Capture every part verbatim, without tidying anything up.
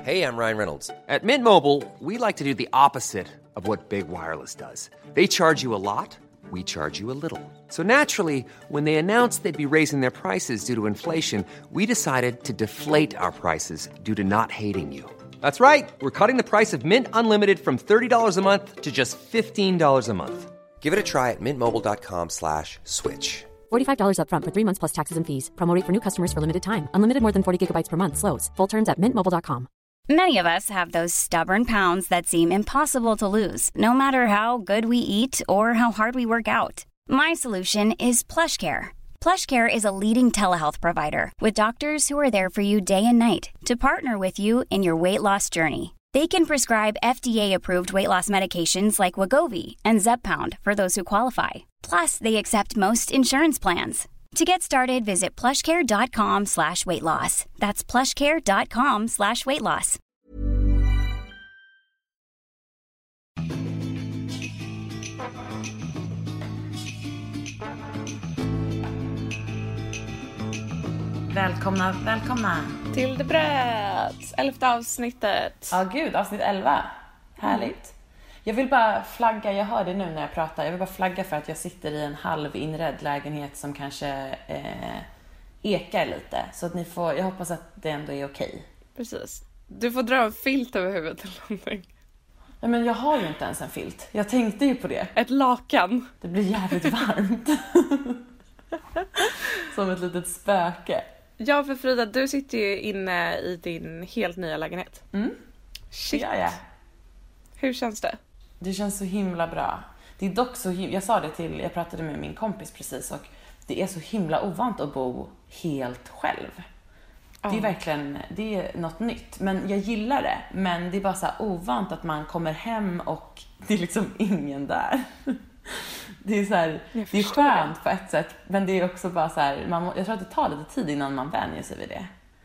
Hey, I'm Ryan Reynolds. At Mint Mobile, we like to do the opposite of what Big Wireless does. They charge you a lot, we charge you a little. So naturally, when they announced they'd be raising their prices due to inflation, we decided to deflate our prices due to not hating you. That's right. We're cutting the price of Mint Unlimited from thirty dollars a month to just fifteen dollars a month. Give it a try at mintmobile.com slash switch. forty-five dollars up front for three months plus taxes and fees. Promo rate for new customers for limited time. Unlimited more than forty gigabytes per month slows. Full terms at mint mobile dot com. Many of us have those stubborn pounds that seem impossible to lose, no matter how good we eat or how hard we work out. My solution is PlushCare. PlushCare is a leading telehealth provider with doctors who are there for you day and night to partner with you in your weight loss journey. They can prescribe F D A-approved weight loss medications like Wegovy and Zepbound for those who qualify. Plus, they accept most insurance plans. To get started, visit plushcare.com slash weight loss. That's plushcare.com slash weight loss. Välkomna, välkomna. Till det bröt. Elfte avsnittet. Ja, gud, avsnitt elva. Härligt. Mm. Jag vill bara flagga, jag hör det nu när jag pratar. Jag vill bara flagga för att jag sitter i en halvinredd lägenhet som kanske eh, ekar lite. Så att ni får, jag hoppas att det ändå är okej. Precis. Du får dra en filt över huvudet eller någonting. Ja, men jag har ju inte ens en filt. Jag tänkte ju på det. Ett lakan. Det blir jävligt varmt. Som ett litet spöke. Ja, för Frida, du sitter ju inne i din helt nya lägenhet. Mm. Shit. Ja, ja. Hur känns det? Det känns så himla bra. Det är dock så himla... Jag sa det till... Jag pratade med min kompis precis och det är så himla ovant att bo helt själv. Oh. Det är verkligen... Det är något nytt. Men jag gillar det. Men det är bara så här ovant att man kommer hem och det är liksom ingen där. Det är så här, det är skönt det. På ett sätt, men det är också bara så här, man, jag tror att det tar lite tid innan man vänjer sig vid det.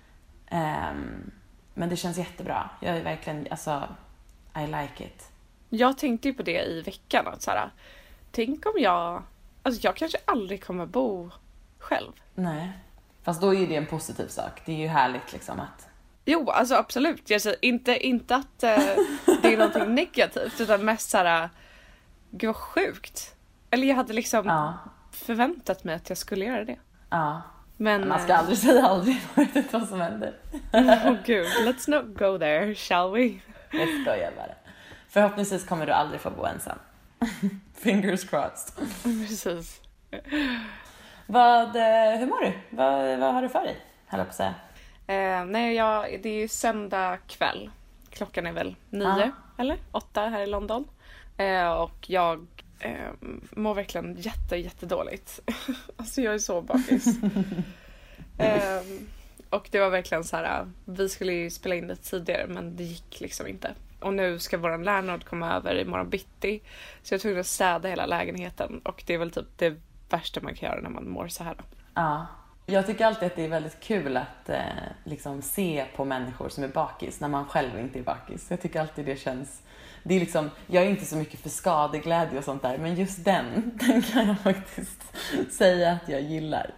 Um, men det känns jättebra. Jag är verkligen, alltså, I like it. Jag tänkte ju på det i veckan att så här, tänk om jag, alltså jag kanske aldrig kommer bo själv. Nej, fast då är det en positiv sak. Det är ju härligt liksom att... Jo, alltså absolut. Jag säger inte, inte att uh, det är någonting negativt, utan mest så här, gud vad sjukt. Eller jag hade liksom ja. förväntat mig att jag skulle göra det. Ja. Men man ska aldrig säga aldrig. Man vet inte vad som händer. Åh oh, gud, let's not go there, shall we? Jag skojar bara. Förhoppningsvis kommer du aldrig få bo ensam. Fingers crossed. Precis. Vad, hur mår du? Vad, vad har du för dig? Höll jag på att säga. Eh, nej, jag, det är ju söndag kväll. Klockan är väl nio, ja. eller åtta här i London. Eh, och jag eh, mår verkligen jätte, jättedåligt. Alltså jag är så bakis. eh, och det var verkligen så här, vi skulle ju spela in det tidigare men det gick liksom inte. Och nu ska våran lärnord komma över imorgon bitti. Så jag tog att städa hela lägenheten. Och det är väl typ det värsta man kan göra när man mår så här. Ja, jag tycker alltid att det är väldigt kul att eh, liksom se på människor som är bakis när man själv inte är bakis. Jag tycker alltid det känns... Det är liksom, jag är inte så mycket för skadeglädje och sånt där, men just den, den kan jag faktiskt säga att jag gillar.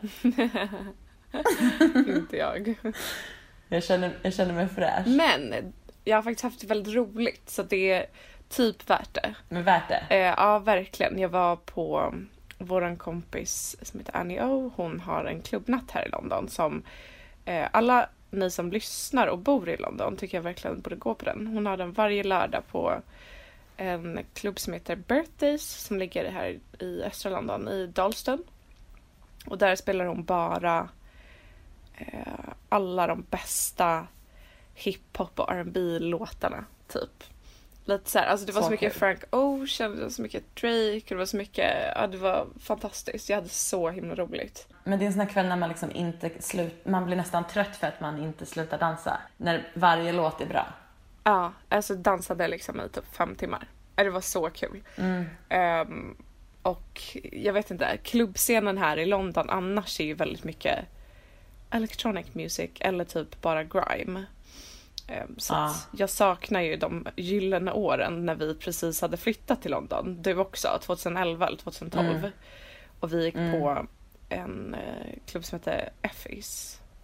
Inte jag. Jag känner, jag känner mig fräsch. Men jag har faktiskt haft det väldigt roligt, så det är typ värt det. Men värt det? Eh, ja, verkligen. Jag var på våran kompis som heter Annie O. Hon har en klubbnatt här i London som eh, alla ni som lyssnar och bor i London tycker jag verkligen borde gå på den. Hon har den varje lördag på en klubb som heter Birthdays som ligger här i östra London i Dalston. Och där spelar hon bara eh, alla de bästa hiphop och R and B-låtarna typ. Lite så här, alltså det var så, så mycket kul. Frank Ocean, det var så mycket Drake, det var så mycket, ja det var fantastiskt. Jag hade så himla roligt. Men det är en sån här kväll när man liksom inte slut, man blir nästan trött för att man inte slutar dansa. När varje låt är bra. Ja, alltså dansade liksom i typ fem timmar. Det var så kul. Mm. Um, och jag vet inte, klubbscenen här i London annars är ju väldigt mycket electronic music eller typ bara grime. Så ah. att jag saknar ju de gyllene åren när vi precis hade flyttat till London. Du också, tjugoelva eller tjugotolv. Mm. Och vi gick mm. på en eh, klubb som heter Effie's.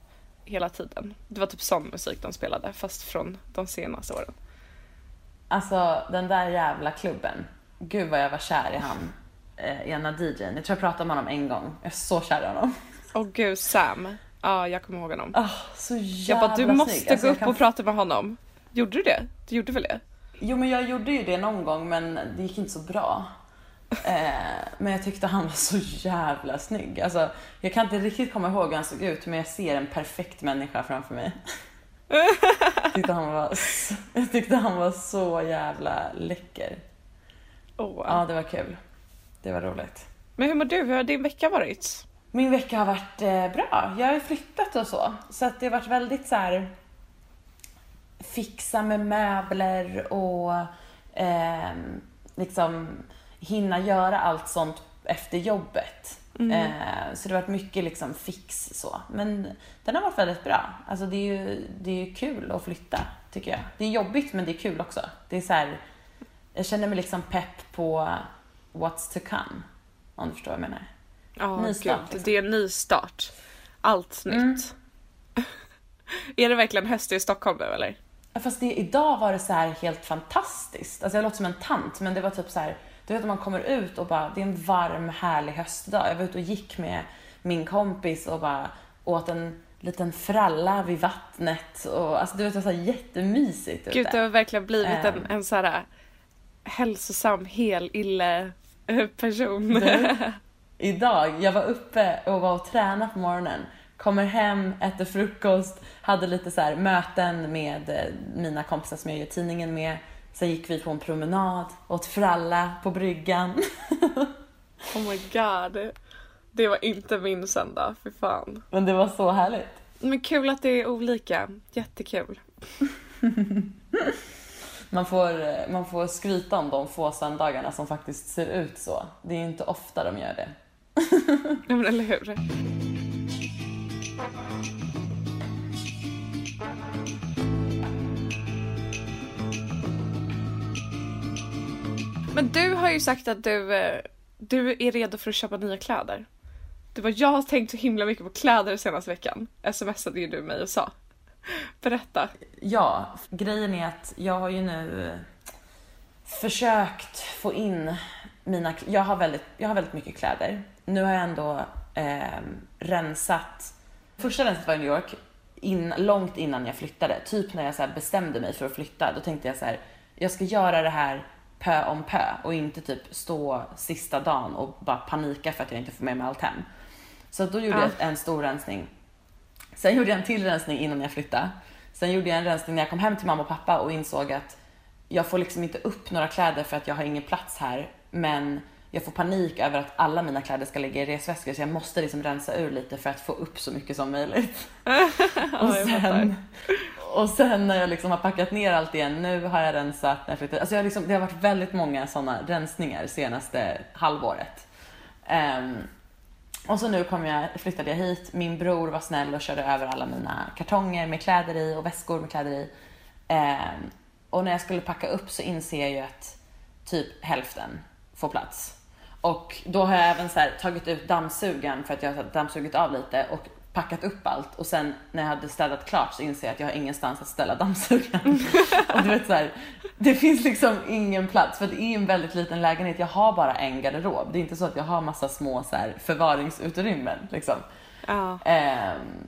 hela tiden. Det var typ sån musik de spelade, fast från de senaste åren. Alltså den där jävla klubben. Gud vad jag var kär i han, eh, ena D J:n. Jag tror jag pratade med honom en gång. Jag är så kär i honom. Åh gud, Sam. Ja, jag kommer ihåg honom. Oh, så jävla jag bara, du måste snygg. Alltså, gå upp kan... och prata med honom. Gjorde du det? Du gjorde väl det? Jo, men jag gjorde ju det någon gång, men det gick inte så bra. Eh, men jag tyckte han var så jävla snygg. Alltså, jag kan inte riktigt komma ihåg hur han såg ut, men jag ser en perfekt människa framför mig. jag, tyckte han var så, jag tyckte han var så jävla läcker. Oh. Ja, det var kul. Det var roligt. Men hur mår du? Hur har din vecka varit? Min vecka har varit eh, bra. Jag har flyttat och så. Så att det har varit väldigt så här fixa med möbler och eh, liksom hinna göra allt sånt efter jobbet. Mm. Eh, så det har varit mycket liksom fix så. Men den har varit väldigt bra. Alltså det är ju, det är ju kul att flytta, tycker jag. Det är jobbigt, men det är kul också. Det är så här, jag känner mig liksom pepp på what's to come. Om du förstår vad jag menar. Ja, nystart, gud, liksom. Det är en ny start. Allt nytt. Mm. Är det verkligen höst i Stockholm nu, eller? Ja, fast det, idag var det så här helt fantastiskt. Alltså jag låter som en tant, men det var typ så här, du vet att man kommer ut och bara, det är en varm, härlig höstdag. Jag var ute och gick med min kompis och bara åt en liten fralla vid vattnet. Och, alltså det var så här jättemysigt. Gud, det har verkligen blivit en, en så här hälsosam, hel ille person. Du, idag, jag var uppe och var och tränade på morgonen. Kommer hem, äter frukost, hade lite så här möten med mina kompisar som jag gör tidningen med. Sen gick vi på en promenad, åt fralla på bryggan. Oh my god. Det var inte min söndag, för fan. Men det var så härligt. Men kul att det är olika. Jättekul. Man får, man får skryta om de få söndagarna som faktiskt ser ut så. Det är ju inte ofta de gör det. Ja, men eller hur? Men du har ju sagt att du, du är redo för att köpa nya kläder. Det var jag har tänkt så himla mycket på kläder senaste veckan. Smsade ju du mig och sa. Berätta. Ja, grejen är att jag har ju nu försökt få in mina... Jag har väldigt, jag har väldigt mycket kläder. Nu har jag ändå eh, rensat... Första renset var i New York in, långt innan jag flyttade. Typ när jag så här bestämde mig för att flytta. Då tänkte jag så här, jag ska göra det här pö om pö och inte typ stå sista dagen och bara panika för att jag inte får med mig allt hem. Så då gjorde ja. jag en stor rensning. Sen gjorde jag en till rensning innan jag flyttade. Sen gjorde jag en rensning när jag kom hem till mamma och pappa och insåg att jag får liksom inte upp några kläder för att jag har ingen plats här. Men jag får panik över att alla mina kläder ska ligga i resväskor, så jag måste liksom rensa ur lite för att få upp så mycket som möjligt. och, sen, och sen när jag liksom har packat ner allt igen, nu har jag rensat när jag flyttade. Alltså jag liksom, det har varit väldigt många sådana rensningar senaste halvåret. Um, och så nu kom jag, flyttade jag hit. Min bror var snäll och körde över alla mina kartonger med kläder i och väskor med kläder i. Um, och när jag skulle packa upp så inser jag ju att typ hälften får plats. Och då har jag även så här tagit ut dammsugan för att jag har dammsugit av lite och packat upp allt. Och sen när jag hade städat klart så inser jag att jag har ingenstans att ställa dammsugan. och du vet så här, det finns liksom ingen plats för det är en väldigt liten lägenhet. Jag har bara en garderob. Det är inte så att jag har massa små så här förvaringsutrymmen liksom. Ja. Um,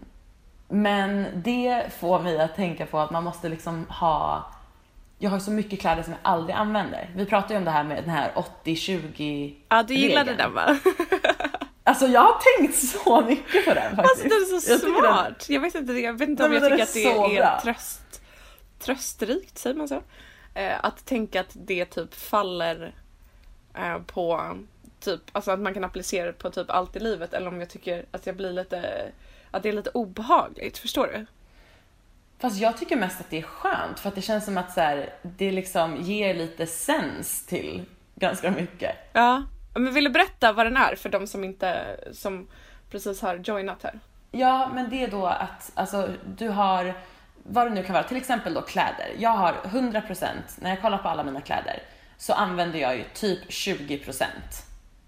men det får mig att tänka på att man måste liksom ha... Jag har så mycket kläder som jag aldrig använder. Vi pratade ju om det här med den här åttio tjugo. Ja, du gillade den, va? Alltså jag har tänkt så mycket på den faktiskt. Alltså den är så jag smart. Den... Jag vet inte, jag vet inte om jag tycker att det är, är tröst, tröstrikt, säger man så? Eh, att tänka att det typ faller eh, på typ, alltså att man kan applicera det på typ allt i livet. Eller om jag tycker att jag blir lite, att det är lite obehagligt, förstår du? Fast jag tycker mest att det är skönt. För att det känns som att så här, det liksom ger lite sens till ganska mycket. Ja, men vill du berätta vad den är för de som inte, som precis har joinat här? Ja, men det är då att alltså, du har, vad det nu kan vara, till exempel då kläder. Jag har hundra procent, när jag kollar på alla mina kläder så använder jag ju typ tjugo procent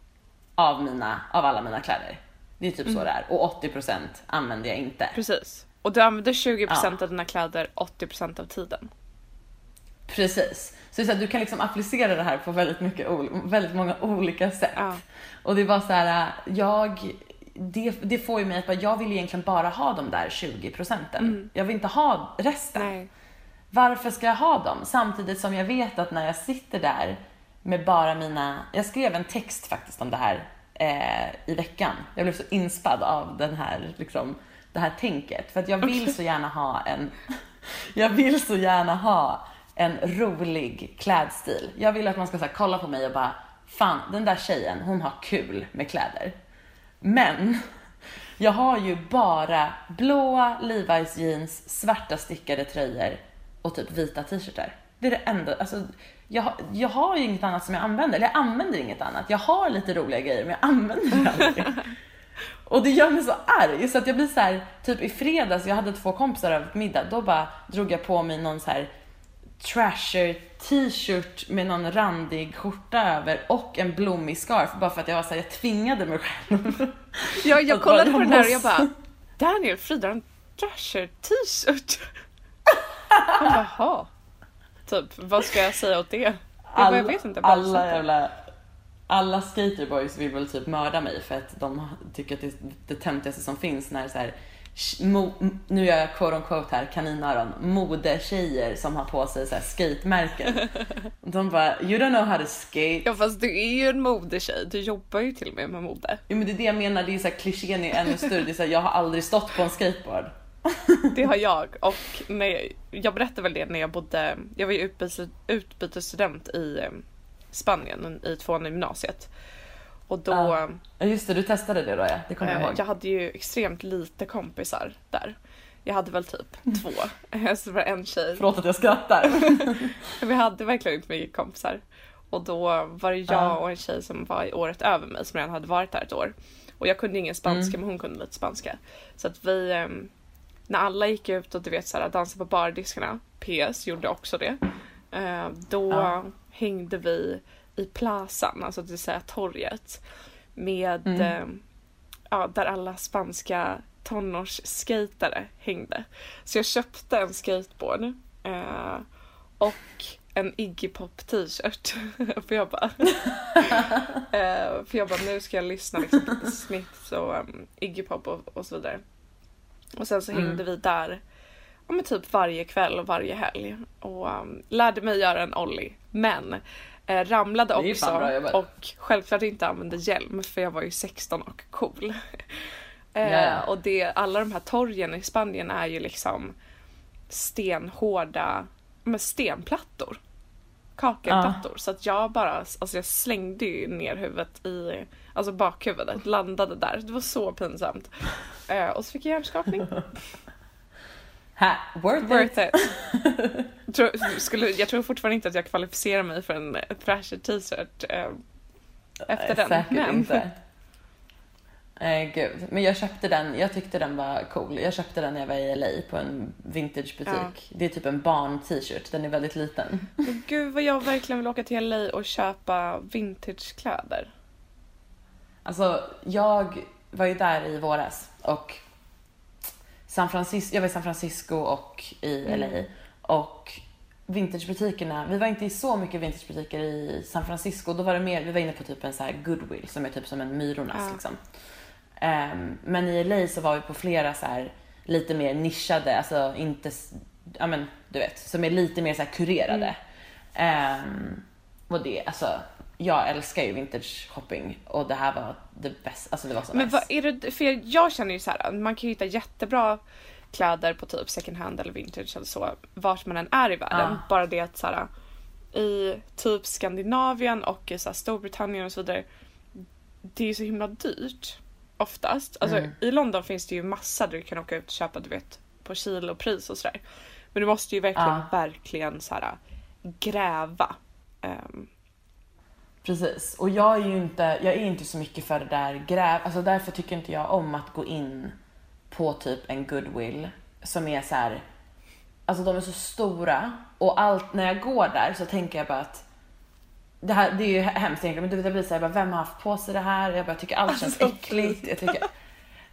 av, mina, av alla mina kläder. Det är typ mm. så det är. Och åttio procent använder jag inte. Precis. Och du använder tjugo procent Ja. av dina kläder åttio procent av tiden. Precis. Så, det är så här, du kan liksom applicera det här på väldigt, mycket, väldigt många olika sätt. Ja. Och det var så här, jag... Det, det får ju mig att bara, jag vill egentligen bara ha de där tjugo procenten. Mm. Jag vill inte ha resten. Nej. Varför ska jag ha dem? Samtidigt som jag vet att när jag sitter där med bara mina... Jag skrev en text faktiskt om det här eh, i veckan. Jag blev så inspad av den här, liksom, det här tänket. För att jag vill så gärna ha en... Jag vill så gärna ha en rolig klädstil. Jag vill att man ska så här, kolla på mig och bara, fan, den där tjejen, hon har kul med kläder. Men jag har ju bara blåa Levi's jeans, svarta stickade tröjor och typ vita t-shirtar. Det är det enda, alltså jag, jag har ju inget annat som jag använder. Eller jag använder inget annat. Jag har lite roliga grejer men jag använder det aldrig. Och det gör mig så arg så att jag blir så här, typ i fredags, jag hade två kompisar över på middag, då bara drog jag på mig någon så här trasher t-shirt med någon randig skjorta över och en blommig scarf bara för att jag var så här, jag tvingade mig själv. Ja, jag Att kollade bara, på den här och måste- jag bara, Daniel, Frida har en trasher t-shirt. Jag bara, jaha. Typ, vad ska jag säga åt det? Jag, bara, Alla, jag vet inte. Bara alla sånt. jävla alla skaterboys vill väl typ mörda mig för att de tycker att det är det töntigaste som finns när så här, mo, nu gör jag quote on quote här, kaninöron, modetjejer som har på sig så här skatemärken. De bara, you don't know how to skate. Ja, fast du är ju en modetjej. Du jobbar ju till och med med mode. Jo, men det är det jag menar, det är så här, klichén är ännu större. Det är så här, jag har aldrig stått på en skateboard. Det har jag. Och när jag, jag berättade väl det när jag bodde, jag var ju utbytes, utbytesstudent i eh, Spanien i tvåan i gymnasiet. Och då, Ja. Ja, just det, du testade det då, ja. Det kommer jag eh, ihåg. jag hade ju extremt lite kompisar där. Jag hade väl typ två. Så det var en tjej. Förlåt att jag skrattar. Vi hade verkligen inte mycket kompisar. Och då var det jag Ja. och en tjej som var i året över mig som redan hade varit där ett år. Och jag kunde ingen spanska Mm. men hon kunde lite spanska. Så att vi, eh, när alla gick ut och du vet såhär dansa på bardiskarna, P S gjorde också det. Eh, då Ja. hängde vi i plazan, alltså det vill säga torget. Med, Mm. eh, ja, där alla spanska tonårsskatare hängde. Så jag köpte en skateboard eh, och en Iggy Pop t-shirt. för jag bara eh, för jag bara, nu ska jag lyssna liksom på The Smiths och um, Iggy Pop och, och så vidare. Och sen så Mm. hängde vi där ja, men typ varje kväll och varje helg. Och um, lärde mig göra en ollie. Men eh, ramlade Det är ju fan bra också. jobbat. Och självklart inte använde hjälm. För jag var ju sexton och cool. eh, Ja. Och det, alla de här torgen i Spanien är ju liksom stenhårda med stenplattor. Kakelplattor. Så att jag bara, alltså jag slängde ju ner huvudet i, alltså bakhuvudet, landade där. Det var så pinsamt. Eh, och så fick jag hjärnskakning. Ha, worth, Worth it. it. Tror, skulle, jag tror fortfarande inte att jag kvalificerar mig för en Thrasher t-shirt eh, efter den. Säkert Men inte. Eh, gud. Men jag köpte den, jag tyckte den var cool. Jag köpte den när jag var i L A på en vintagebutik. Ja. Det är typ en barn-t-shirt, den är väldigt liten. men gud vad jag verkligen vill åka till L A och köpa vintagekläder. Alltså, jag var ju där i våras och San Francisco, jag var i San Francisco och i L A. Mm. Och vintagebutikerna, vi var inte i så mycket vintagebutiker i San Francisco. Då var det mer, vi var inne på typ en så här Goodwill som är typ som en Myrornas Ja. liksom. Um, men i L A så var vi på flera så här lite mer nischade, alltså inte, s- ja men du vet, som är lite mer så här kurerade. Um, och det, alltså jag älskar ju vintage shopping och det här var det bästa, alltså det var så Men nice. vad är det, för jag känner ju så här, man kan ju hitta jättebra kläder på typ second hand eller vintage eller så, vart man än är i världen. Ja. Bara det att så här, i typ Skandinavien och i så här, Storbritannien och så vidare, det är ju så himla dyrt oftast. Alltså Mm. i London finns det ju massa där du kan åka ut och köpa, du vet, på kilopris och sådär. Men du måste ju verkligen, Ja. verkligen så här gräva. Um, Precis, och jag är ju inte, jag är inte så mycket för det där gräv, alltså därför tycker inte jag om att gå in på typ en Goodwill som är så här, alltså de är så stora och allt, när jag går där så tänker jag bara att det här, det är ju hemskt egentligen, men du vet jag blir så här, bara, vem har haft på sig det här? Jag bara tycker allt känns Alltså, äckligt, jag tycker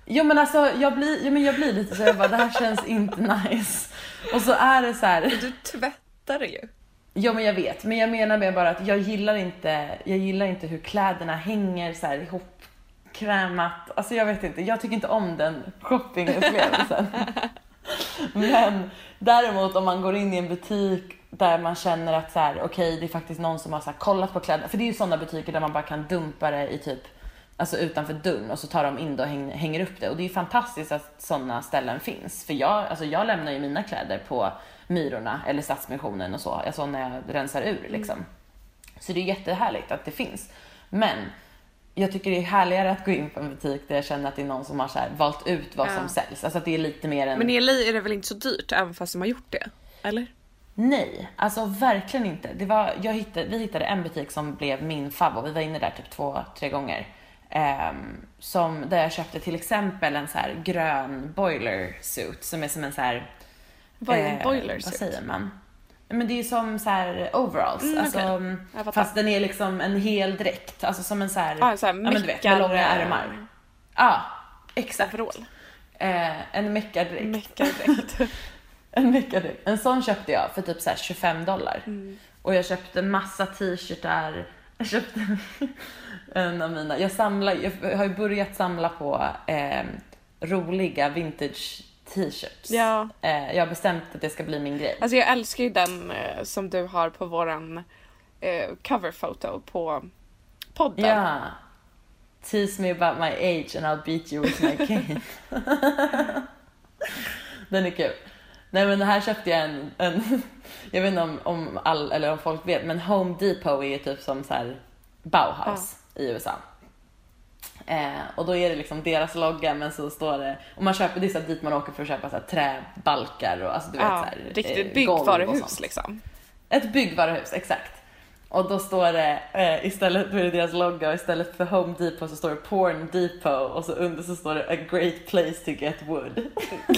Jo men alltså jag blir, ja, men jag blir lite så jag bara, det här känns inte nice. Och så är det så här. Du tvättar det ju. Ja men jag vet, men jag menar med bara att jag gillar inte, jag gillar inte hur kläderna hänger så här ihopkrämat. Alltså jag vet inte, jag tycker inte om den shoppingupplevelsen. Men däremot om man går in i en butik där man känner att så här, okej, okay, det är faktiskt någon som har så här kollat på kläderna. För det är ju sådana butiker där man bara kan dumpa det i typ, alltså utanför dörren och så tar de in det och hänger upp det. Och det är ju fantastiskt att sådana ställen finns. För jag, alltså jag lämnar ju mina kläder på Myrorna eller Stadsmissionen och så. Alltså när jag rensar ur liksom. Mm. Så det är jättehärligt att det finns. Men jag tycker det är härligare att gå in på en butik där jag känner att det är någon som har så här valt ut vad ja. som säljs. Alltså att det är lite mer än... Men i L A är det väl inte så dyrt även fast de har gjort det? Eller? Nej, alltså verkligen inte. Det var, jag hittade, vi hittade en butik som blev min favorit. Vi var inne där typ två, tre gånger. Um, som, där jag köpte till exempel en så här grön boiler suit som är som en så här... Vad är en boiler eh, suit? Vad säger man? Men det är som så här overalls. Mm, alltså, okay. Fast den är liksom en hel dräkt. Alltså som en så här... Ah, så här ja, men du vet, med långa ärmar. Ja, ah, exakt. Eh, en meckardräkt. Meckardräkt. En meckardräkt. En sån köpte jag för typ så här tjugofem dollar. Mm. Och jag köpte massa t-shirtar. Jag köpte en av mina. Jag samlar, jag har ju börjat samla på eh, roliga vintage t-shirts. Ja. Eh, jag har bestämt att det ska bli min grej. Alltså jag älskar ju den eh, som du har på våran eh, coverfoto på podden. Ja. Tease me about my age and I'll beat you with my cane. Den är kul. Nej men här köpte jag en, en jag vet inte om, om all, eller om folk vet, men Home Depot är ju typ som så här Bauhaus ja. i U S A. Eh, och då är det liksom deras logga, men så står det, och man köper, det är så här dit man åker för att köpa så här träbalkar och alltså du vet ja, så här, riktigt byggvaruhus liksom. Ett byggvaruhus, exakt. Och då står det eh, istället för deras logga och istället för Home Depot så står det Porn Depot och så under så står det A great place to get wood.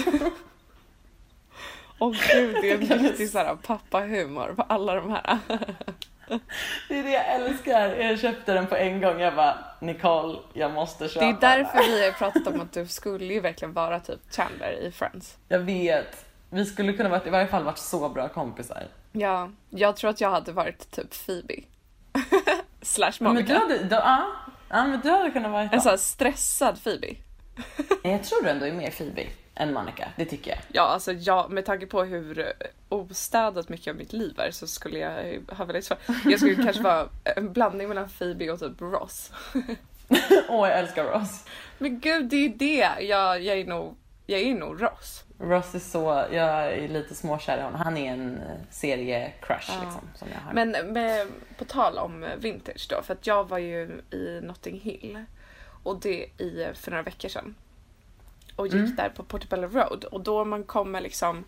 Åh oh, gud, det är en riktig såhär pappa-humor på alla de här. Det är det jag älskar. Jag köpte den på en gång. Jag bara, Nicole, jag måste köpa. Det är därför vi har pratat om att du skulle ju verkligen vara typ Chandler i Friends. Jag vet. Vi skulle kunna varit, i varje fall varit så bra kompisar. Ja, jag tror att jag hade varit typ Phoebe. Slash Monica. Men du hade, då, ja, ja, men du hade kunnat vara en sån här stressad Phoebe. Jag tror du ändå är mer Phoebe än Monica, det tycker jag. Ja, alltså jag, med tanke på hur ostädat mycket av mitt liv är så skulle jag ha väldigt svårt. Jag skulle kanske vara en blandning mellan Phoebe och typ Ross. Åh, oh, jag älskar Ross. Men gud, det är det. Jag, jag är nog, jag är nog Ross. Ross är så, jag är lite småkär i honom. Han är en serie-crush ja. liksom, som jag har. Men med, på tal om vintage då, för att jag var ju i Notting Hill och det i för några veckor sedan. Och gick mm. där på Portobello Road. Och då man kommer liksom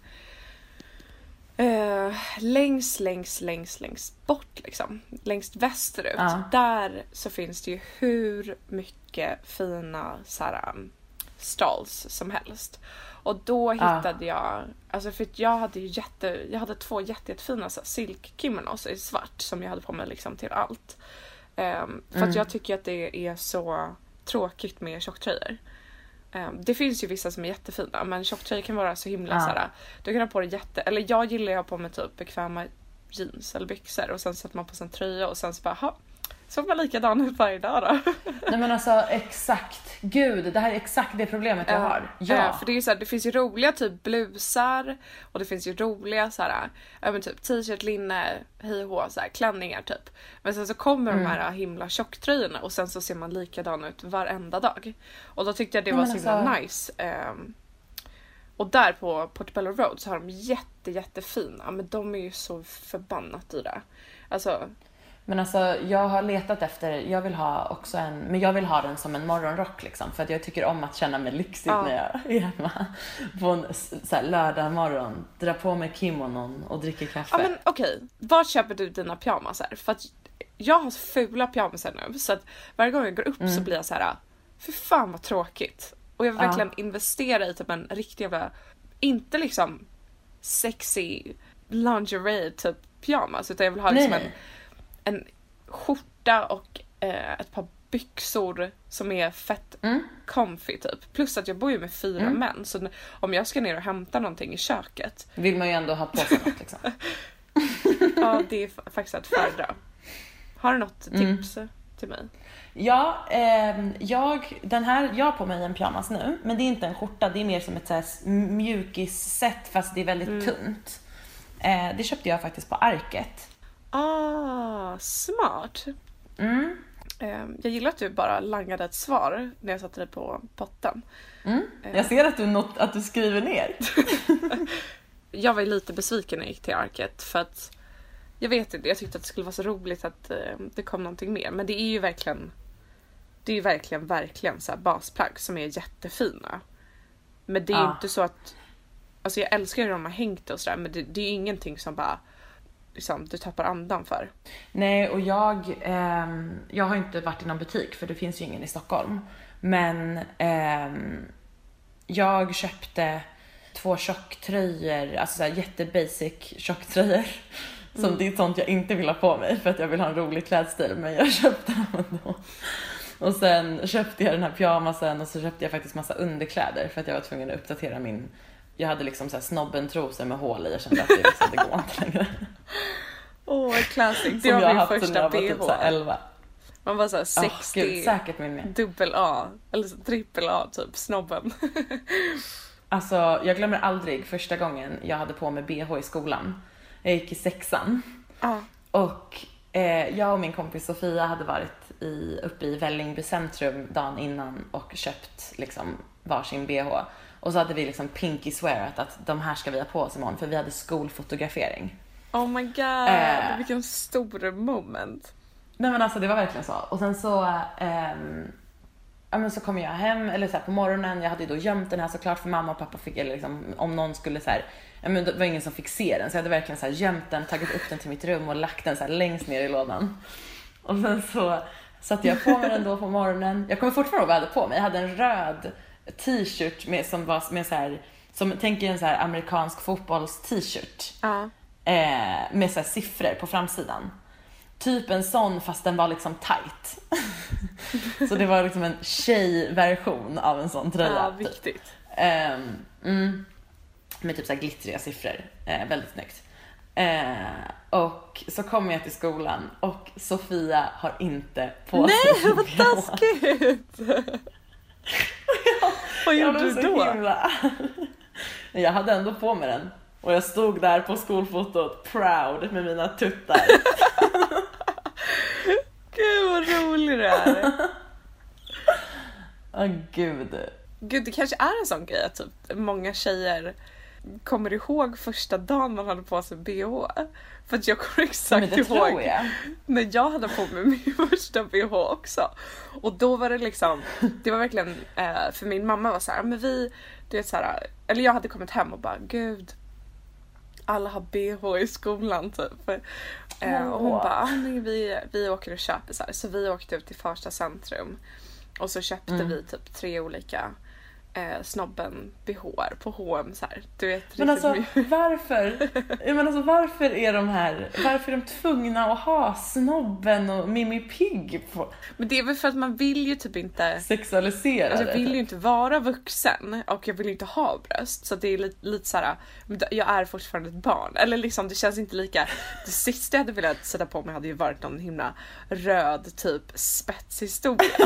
uh, längst, längst, längst, längst bort liksom. Längst västerut. Ja. Där så finns det ju hur mycket fina såhär, um, stalls som helst. Och då hittade ja. jag, alltså för jag hade ju jätte, jag hade två jätte, jättefina så här, silkkimonos i svart som jag hade på mig liksom till allt. Um, för mm. att jag tycker att det är så tråkigt med tjocktröjor. Um, det finns ju vissa som är jättefina, men tjocktröjor kan vara så himla ja. såhär, du kan ha på dig jätte, eller jag gillar att ha på mig typ bekväma jeans eller byxor och sen sätter man på sig en tröja och sen så bara, ha, så får man likadan ut varje dag då. Nej men alltså exakt, gud, det här är exakt det problemet jag uh, har. Ja, uh, för det är ju så här, det finns ju roliga typ blusar och det finns ju roliga så här, även typ t-shirt, linne, hej och hå, så här klänningar typ. Men sen så kommer mm. de här himla tjocktröjorna och sen så ser man likadan ut varenda dag. Och då tyckte jag det Nej, var så himla alltså... nice. Um, och där på Portobello Road så har de jätte jättefina, men de är ju så förbannat dyra. Alltså Men alltså jag har letat efter, jag vill ha också en, men jag vill ha den som en morgonrock liksom, för att jag tycker om att känna mig lyxigt ja. när jag är hemma på en så här, lördag morgon, dra på mig kimonon och dricka kaffe. Ja men okej, okay. Var köper du dina pyjamasar? För att jag har fula pyjamasar nu, så att varje gång jag går upp mm. så blir jag så här, för fan vad tråkigt. Och jag vill verkligen ja. investera i typ en riktig jävla, inte liksom sexy lingerie typ pyjamas, utan jag vill ha liksom en en skjorta och eh, ett par byxor som är fett mm. comfy typ. Plus att jag bor ju med fyra mm. män. Så om jag ska ner och hämta någonting i köket. Vill man ju ändå ha på sig något liksom. Ja, det är faktiskt att föredra. Har du något tips mm. till mig? Ja, eh, jag, den här, jag har på mig en pyjamas nu. Men det är inte en skjorta, det är mer som ett så här mjukis-set fast det är väldigt mm. tunt. Eh, det köpte jag faktiskt på Arket. Ah, smart. Mm. Eh, jag gillar att du bara langade ett svar när jag satte dig på potten. Mm. Jag ser att du, not- att du skriver ner. Jag var lite besviken när jag gick till Arket för att jag vet inte, jag tyckte att det skulle vara så roligt att eh, det kom någonting mer. Men det är ju verkligen det är ju verkligen, verkligen så här basplagg som är jättefina. Men det är ju ah. inte så att alltså jag älskar hur de har hängt och sådär, men det, det är ju ingenting som bara liksom, du tappar andan för. Nej, och jag eh, jag har inte varit i någon butik för det finns ju ingen i Stockholm. Men eh, jag köpte två tjocktröjor, alltså så här jättebasic tjocktröjor. Som mm. det är sånt jag inte vill ha på mig för att jag vill ha en rolig klädstil, men jag köpte dem ändå. Och sen köpte jag den här pyjamasen och så köpte jag faktiskt massa underkläder för att jag var tvungen att uppdatera min. Jag hade liksom så här snobben-trosor med hål i, jag kände att det, liksom, det går inte längre. Åh, oh, classic. Det var min första B H. Typ så här elva. Man var så här sextio, oh, Gud, säkert min med. Dubbel A, eller så trippel A, typ snobben. Alltså, jag glömmer aldrig första gången jag hade på mig B H i skolan. Jag gick i sexan. Ah. Och eh, jag och min kompis Sofia hade varit i, uppe i Vällingby centrum dagen innan och köpt liksom varsin B H. Och så hade vi liksom pinky swearat att de här ska vi ha på oss imorgon för vi hade skolfotografering. Oh my god, eh, vilken stor moment. Nej men alltså det var verkligen så. Och sen så ehm, ja, men så kom jag hem eller så här, på morgonen. Jag hade ju då gömt den här såklart för mamma och pappa fick, eller liksom, om någon skulle så här, ja, men det var ingen som fick se den. Så jag hade verkligen så här, gömt den, tagit upp den till mitt rum och lagt den så här längst ner i lådan. Och sen så satte jag på mig den då på morgonen. Jag kommer fortfarande ihåg vad jag hade på mig. Jag hade en röd t-shirt med, som var med så här, som tänker en så här amerikansk fotbolls t-shirt. Uh. Eh, med så här siffror på framsidan. Typ en sån fast den var liksom tight. Så det var liksom en tjejversion av en sån tröja. Ja, viktigt. Typ. Eh, mm, med typ så här glittriga siffror. Eh, väldigt snyggt. Eh, och så kommer jag till skolan och Sofia har inte på sig. Nej, vad taskigt! jag, vad gjorde du då? Himla. Jag hade ändå på mig den. Och jag stod där på skolfotot proud med mina tuttar. Gud vad rolig det är. Åh oh, gud. Gud, det kanske är en sån grej att typ många tjejer kommer ihåg första dagen man hade på sig B H. För att jag kommer exakt ihåg jag. när jag hade på mig min första B H också. Och då var det liksom, det var verkligen, eh, för min mamma var så här, men vi, du vet så här, eller jag hade kommit hem och bara, gud, alla har B H i skolan typ. Eh, och hon bara, ah, nej, vi, vi åker och köper så här. Så vi åkte ut till Farsta centrum. Och så köpte mm. vi typ tre olika eh, snobben B H på H och M så här. Du vet, men alltså varför? Men alltså varför är de här, varför är de tvungna att ha snobben och Mimmi Pigg på? Men det är väl för att man vill ju typ inte sexualisera. Alltså, jag vill ju inte vara vuxen och jag vill ju inte ha bröst, så det är lite, lite så här, jag är fortfarande ett barn. Eller liksom det känns inte lika. Det sista jag hade velat sätta på mig hade ju varit någon himla röd typ spetshistoria.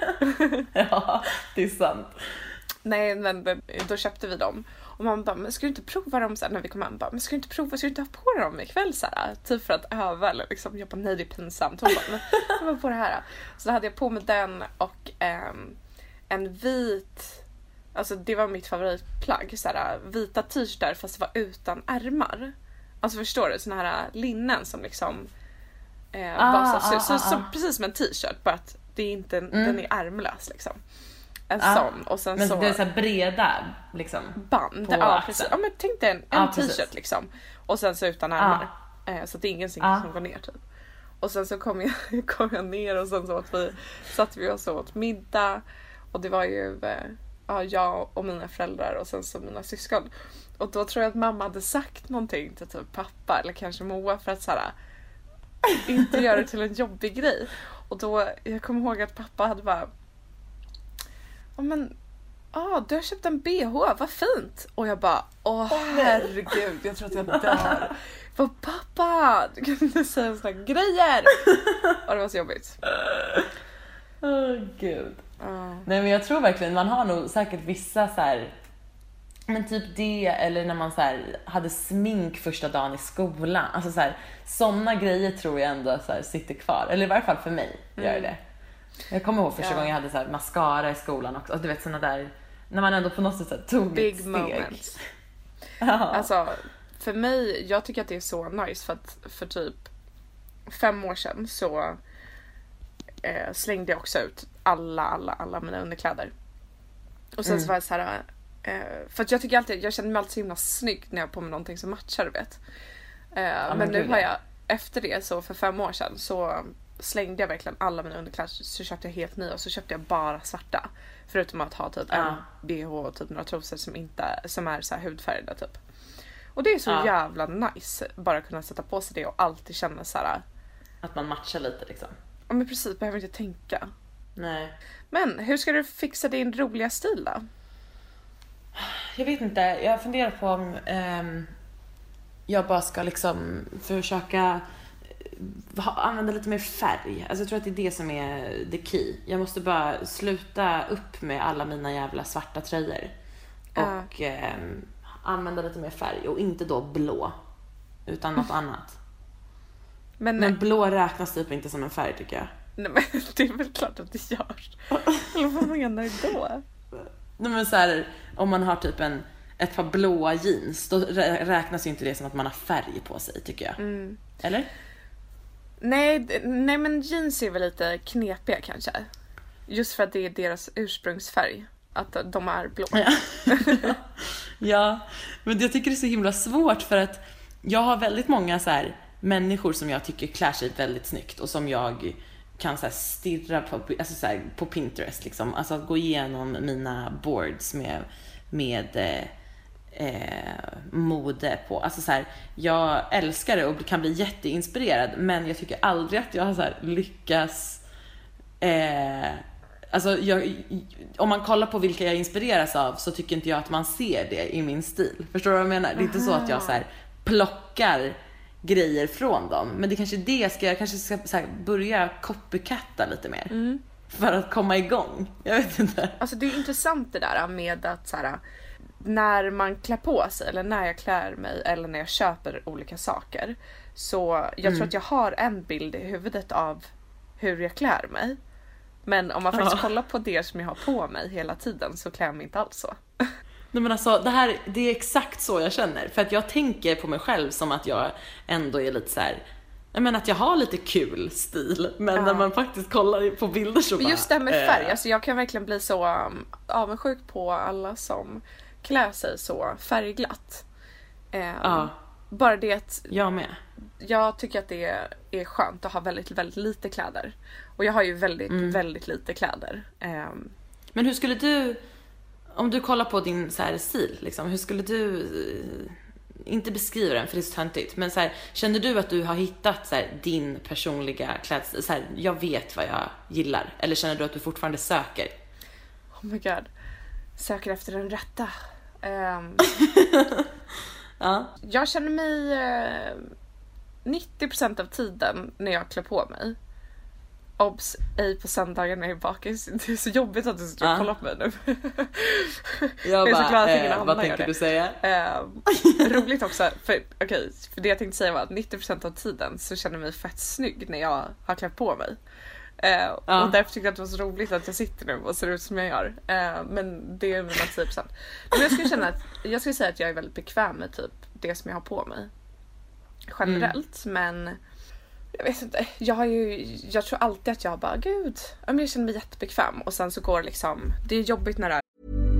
Ja, det är sant. Nej, men då köpte vi dem. Och man bara, men ska du inte prova dem sen när vi kom hem? Bara, men ska du inte prova, ska du inte ha på dem ikväll så här? Typ för att öva eller liksom. Jag bara, nej det är pinsamt. Hon bara, men jag var på det här. Så då hade jag på mig den och um, en vit, alltså det var mitt favoritplagg. Så här, vita t-shirtar fast det var utan ärmar. Alltså förstår du, såna här linnen som liksom eh, ah, var så, ah, så, ah, så, ah. så precis som en t-shirt, bara att det är inte, mm. den är ärmlös liksom. En ah, sån. Och sen men så det är så här breda liksom band. Ja, precis. Ja, men tänk dig en, en ah, t-shirt liksom. Och sen så utan ärmar. Ah. Eh, så det är ingenting ah. som går ner typ. Och sen så kom jag, kom jag ner och sen så åt vi, satt vi oss åt middag. Och det var ju eh, ja, jag och mina föräldrar och sen så mina syskon. Och då tror jag att mamma hade sagt någonting till typ pappa eller kanske Moa för att så här, inte göra det till en jobbig grej. Och då, jag kommer ihåg att pappa hade bara, ja men, ah, du har köpt en B H, vad fint. Och jag bara, åh herregud, jag tror att jag dör. Vad pappa, du kan inte säga sådana grejer. Och det var så jobbigt. Åh oh, gud. Uh. Nej men jag tror verkligen, man har nog säkert vissa så här, men typ det, eller när man så här hade smink första dagen i skolan. Alltså så här, såna grejer tror jag ändå så här sitter kvar. Eller i varje fall för mig gör mm. det. Jag kommer ihåg första ja. gången jag hade så här mascara i skolan också. Alltså, du vet såna där, när man ändå på något sätt så här, tog big ett steg. moments. Ja. Alltså för mig, jag tycker att det är så nice för att för typ fem år sedan så eh, slängde jag också ut alla, alla, alla mina underkläder. Och sen mm. så var jag så här, eh, för att jag tycker alltid, jag känner mig alltid så himla snygg när jag har på mig någonting som matchar, du vet. Eh, ja, men, men nu har jag, efter det, så för fem år sedan så slängde jag verkligen alla mina underkläder, så köpte jag helt nya och så köpte jag bara svarta. Förutom att ha typ ja. en B H och typ några trosor som, inte, som är så här hudfärgade typ. Och det är så ja. jävla nice, bara kunna sätta på sig det och alltid känna så här, att man matchar lite liksom. Ja men precis, behöver inte tänka. Nej. Men hur ska du fixa din roliga stil då? Jag vet inte, jag funderar på om um, jag bara ska liksom försöka ha, använda lite mer färg. Alltså jag tror att det är det som är the key. Jag måste bara sluta upp med alla mina jävla svarta tröjor. Uh. Och um, använda lite mer färg. Och inte då blå, utan något annat. Men, men blå räknas typ inte som en färg tycker jag. Nej men det är väl klart att det görs. Eller vad menar du då? Nej men så här, om man har typ en, ett par blåa jeans, då räknas ju inte det som att man har färg på sig tycker jag. Mm. Eller? Nej, nej men jeans är väl lite knepiga kanske. Just för att det är deras ursprungsfärg. Att de är blå. Ja, ja, men jag tycker det är så himla svårt för att jag har väldigt många så här människor som jag tycker klär sig väldigt snyggt och som jag kan så här stirra på, alltså så här, på Pinterest liksom. Alltså att gå igenom mina boards med, med eh, eh, mode på. Alltså så här, jag älskar det och kan bli jätteinspirerad, men jag tycker aldrig att jag har så här lyckas eh, alltså jag, om man kollar på vilka jag inspireras av så tycker inte jag att man ser det i min stil. Förstår du vad jag menar? Det är inte så att jag så här plockar grejer från dem, men det kanske är det jag ska, jag kanske ska så här, börja copycatta lite mer mm. för att komma igång. Jag vet inte. Alltså det är intressant det där med att så här, när man klär på sig eller när jag klär mig eller när jag köper olika saker, så jag mm. tror att jag har en bild i huvudet av hur jag klär mig, men om man faktiskt ja. kollar på det som jag har på mig hela tiden så klär jag mig inte alls så. Nej men alltså, det här, det är exakt så jag känner. För att jag tänker på mig själv som att jag ändå är lite så här, jag menar att jag har lite kul stil. Men ja. när man faktiskt kollar på bilder så bara... Men just det här med färg, äh... alltså jag kan verkligen bli så um, avundsjuk på alla som klär sig så färgglatt. Um, ja. Bara det att... Jag med. Jag tycker att det är, är skönt att ha väldigt, väldigt lite kläder. Och jag har ju väldigt, mm. väldigt lite kläder. Um, men hur skulle du... Om du kollar på din så här stil, liksom, hur skulle du, inte beskriva den för det är så töntigt, men så här, känner du att du har hittat så här, din personliga klädstil, så här, jag vet vad jag gillar, eller känner du att du fortfarande söker? Oh my god, söker efter den rätta. Um, ja. Jag känner mig uh, nittio procent av tiden när jag klär på mig. Obs, ej på söndagar när jag är bakis. Det är så jobbigt att du ska ja. kolla på mig nu. Jag, jag är bara, så glad att ingen eh, vad tänker du säga? Eh, roligt också, för, okay, för det jag tänkte säga var att nittio procent av tiden så känner jag mig fett snygg när jag har klätt på mig. Eh, ja. Och därför tycker jag att det var så roligt att jag sitter nu och ser ut som jag gör. Eh, men det är mina tio procent. Men jag skulle känna att, jag skulle säga att jag är väldigt bekväm med typ det som jag har på mig. Generellt, mm. men... Jag vet inte, jag har ju, jag tror alltid att jag bara, gud, jag känner mig jättebekväm. Och sen så går liksom, det är jobbigt när det är.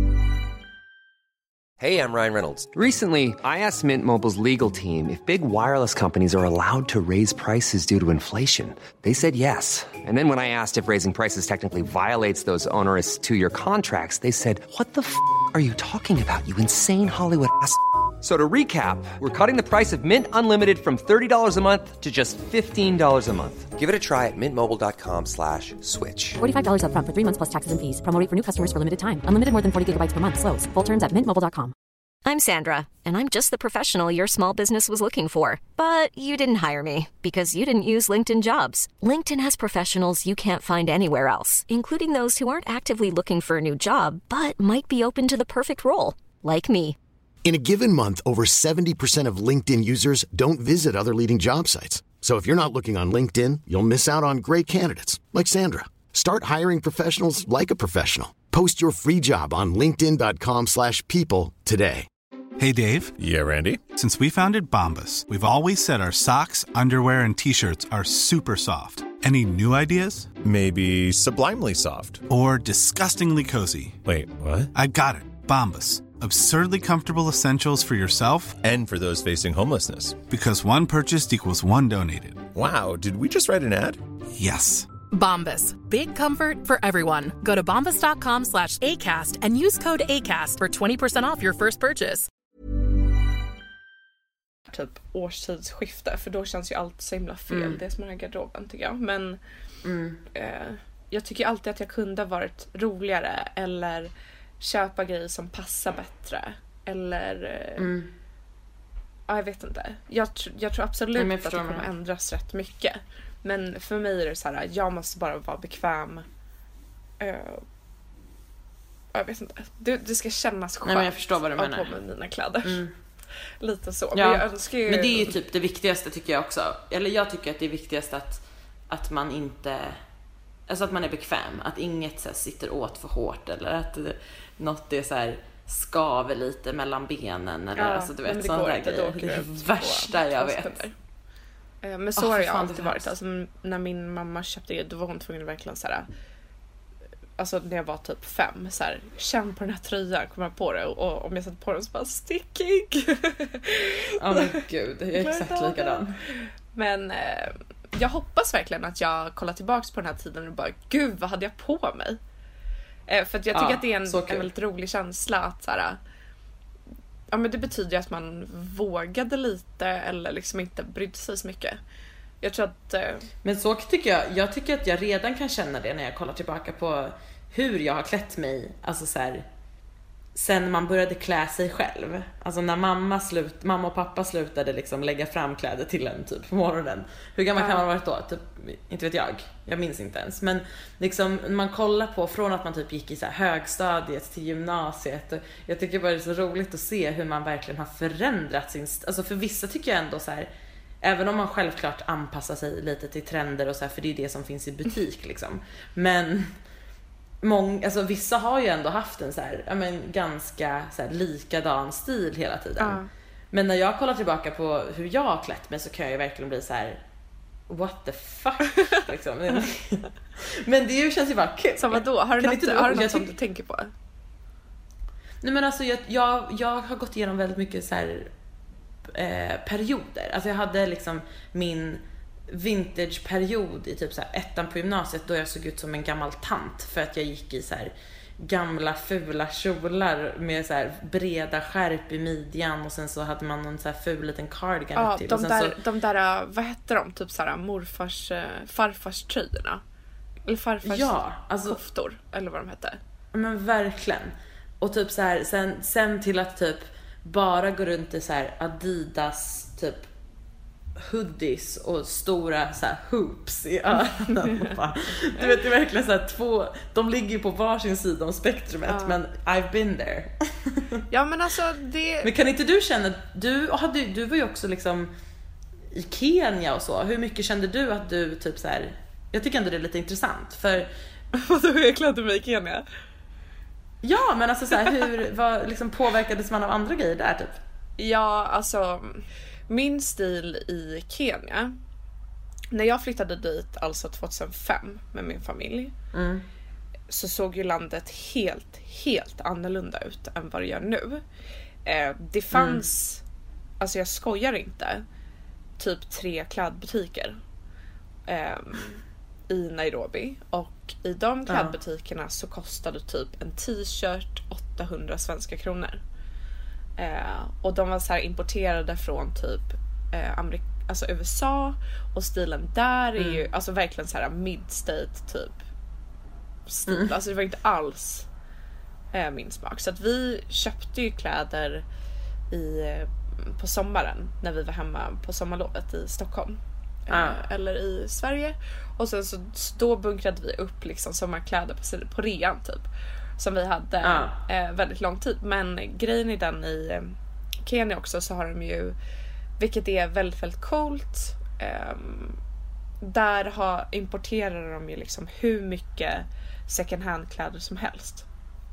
Hey, I'm Ryan Reynolds. Recently, I asked Mint Mobile's legal team if big wireless companies are allowed to raise prices due to inflation. They said yes. And then when I asked if raising prices technically violates those onerous two-year contracts, they said, what the f*** are you talking about, you insane Hollywood ass f- So to recap, we're cutting the price of Mint Unlimited from thirty dollars a month to just fifteen dollars a month. Give it a try at mintmobile.com slash switch. forty-five dollars up front for three months plus taxes and fees. Promo rate for new customers for limited time. Unlimited more than forty gigabytes per month. Slows full terms at mint mobile dot com. I'm Sandra, and I'm just the professional your small business was looking for. But you didn't hire me because you didn't use LinkedIn Jobs. LinkedIn has professionals you can't find anywhere else, including those who aren't actively looking for a new job, but might be open to the perfect role, like me. In a given month, over seventy percent of LinkedIn users don't visit other leading job sites. So if you're not looking on LinkedIn, you'll miss out on great candidates like Sandra. Start hiring professionals like a professional. Post your free job on linkedin.com slash people today. Hey, Dave. Yeah, Randy. Since we founded Bombas, we've always said our socks, underwear, and T-shirts are super soft. Any new ideas? Maybe sublimely soft. Or disgustingly cozy. Wait, what? I got it. Bombas. Absurdly comfortable essentials for yourself and for those facing homelessness. Because one purchased equals one donated. Wow, did we just write an ad? Yes. Bombas. Big comfort for everyone. Go to bombas.com slash ACAST and use code ACAST for twenty percent off your first purchase. Typ årstidsskifte, för då känns ju allt så himla fel. Mm. Det är som den här garderoben, tycker jag. Men Mm. eh, jag tycker alltid att jag kunde ha varit roligare eller köpa grejer som passar bättre. Eller eh, Mm. ja, jag vet inte. Jag, tr- jag tror absolut Nej, men jag att det förstår kommer det. ändras rätt mycket. Men för mig är det så här, jag måste bara vara bekväm. Eh, jag vet inte. Det, det ska kännas skönt. Nej, men jag förstår vad du att ha menar. på mig mina kläder. Mm. Lite så. Ja. Men, jag önskar ju... Men det är ju typ det viktigaste, tycker jag också. Eller jag tycker att det är viktigast att, att man inte... Alltså att man är bekväm. Att inget så här sitter åt för hårt. Eller att det, något är så här skaver lite mellan benen. Eller Ja, alltså, du vet, men det sådana går där inte, då grejer. åker Det är du det ut på värsta jag två vet. sekunder. Eh, Men så Åh, har för jag fan, det alltid är varit. hemskt. Alltså, när min mamma köpte det, då var hon tvungen att verkligen så här. Alltså när jag var typ fem, så här, känn på den här tröjan, kommer jag på det, och om jag satt på den så bara stickig. Ja, men gud, jag är exakt likadan. Men eh, jag hoppas verkligen att jag kollar tillbaks på den här tiden och bara, gud, vad hade jag på mig? Eh, för att jag tycker Ja, att det är en, så kul. en väldigt rolig känsla att så här, ja, men det betyder ju att man vågade lite eller liksom inte brydde sig så mycket. Jag tror att eh, Men så tycker jag, jag tycker att jag redan kan känna det när jag kollar tillbaka på hur jag har klätt mig, alltså så här, sen man började klä sig själv. Alltså när mamma slut, mamma och pappa slutade liksom lägga fram kläder till en typ på morgonen. Hur gammal kan man ha varit då? Typ, inte vet jag. Jag minns inte ens. Men liksom man kollar på från att man typ gick i så här högstadiet till gymnasiet. Och jag tycker bara det är så roligt att se hur man verkligen har förändrat sin, alltså för vissa tycker jag ändå så här, även om man självklart anpassar sig lite till trender och så här, för det är det som finns i butik liksom. Men mång, alltså vissa har ju ändå haft en så här, ja men ganska så här likadan stil hela tiden. Ja. Men när jag kollar tillbaka på hur jag har klätt mig så kan jag ju verkligen bli så här: what the fuck liksom. Men det ju känns ju bara kul. så vadå? Har du Kan något, inte du- har du något jag som tyck- du tänker på? Nej men alltså jag, jag, jag har gått igenom väldigt mycket så här eh, perioder. Alltså jag hade liksom min vintage-period i typ så här ettan på gymnasiet då jag såg ut som en gammal tant för att jag gick i så här gamla fula kjolar med så här breda skärp i midjan och sen så hade man någon så här ful liten cardigan Ja, upp till. de och sen där, så, de där, vad hette de? Typ såhär morfars, eh, farfars tröjorna. Eller farfars ja, alltså koftor, eller vad de hette. men verkligen. Och typ så här sen, sen till att typ bara gå runt i så här Adidas typ hoodies och stora så här hoops i öronen. Och bara, du vet, det är verkligen så här två, de ligger ju på varsin sida om spektrumet, Ja. men I've been there. Ja, men alltså det... Men kan inte du känna, du, hade, du var ju också liksom i Kenya och så, hur mycket kände du att du typ så här, jag tycker ändå det är lite intressant för Vadå, jag klädde mig i Kenya? ja, men alltså så här, hur vad, liksom påverkades man av andra grejer där typ? Ja, alltså min stil i Kenya, när jag flyttade dit alltså tjugohundrafem med min familj, Mm. så såg ju landet helt, helt annorlunda ut än vad det gör nu. Eh, det fanns, mm. alltså jag skojar inte, typ tre klädbutiker eh, i Nairobi, och i de klädbutikerna så kostade typ en t-shirt åttahundra svenska kronor. Eh, och de var så här importerade från typ eh, Amerika, alltså U S A, och stilen där är ju mm. alltså verkligen så här mid-state typ stil. Mm. Alltså det var inte alls eh, min smak. Så att vi köpte ju kläder i, på sommaren när vi var hemma på sommarlovet i Stockholm. Mm. Eh, eller i Sverige. Och sen så, så då bunkrade vi upp liksom sommarkläder på, på rean typ. Som vi hade mm. eh, väldigt lång tid. Men grejen är den i eh, Kenya också, så har de ju, vilket är väldigt väldigt coolt, eh, där har, importerar de ju liksom hur mycket second hand kläder som helst.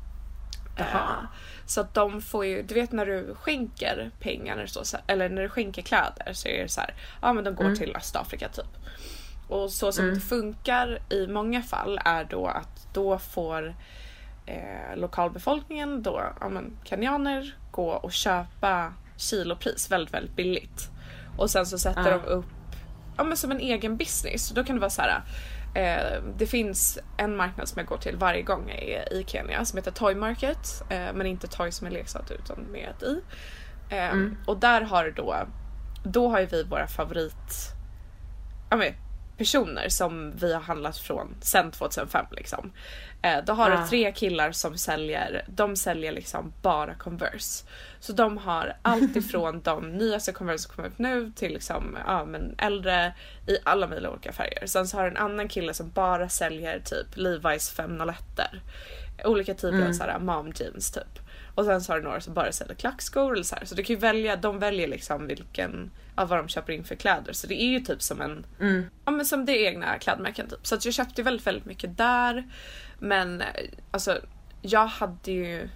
Uh, så att de får ju, du vet när du skänker pengar så, eller när du skänker kläder, så är det så här, ja men de går mm. till Östafrika typ. Och så som mm. det funkar i många fall är då att då får eh, lokalbefolkningen, då ja men kenyaner, gå och köpa kilopris väldigt väldigt billigt. Och sen så sätter uh. de upp ja men som en egen business. Så då kan det vara så här. Eh, det finns en marknad som jag går till varje gång i, i Kenya som heter Toy Market, eh, men inte toy som är leksaker utan med ett i. Eh, mm. Och där har då då har ju vi våra favorit ja men, personer som vi har handlat från sedan tjugohundrafem liksom. Eh, då har ah. det tre killar som säljer, de säljer liksom bara Converse. Så de har allt ifrån de nyaste Converse som kommer ut nu till liksom, ja, men äldre i alla möjliga olika färger. Sen så har en annan kille som bara säljer typ Levi's femhundraetter. Olika typer mm. av så här mom jeans typ. Och sen så har det några som bara säljer klackskor eller så här. Så du kan ju välja, de väljer liksom vilken av vad de köper in för kläder. Så det är ju typ som en mm. ja men som det egna klädmärken typ. Så att jag köpte väldigt väldigt mycket där. Men alltså jag hade ju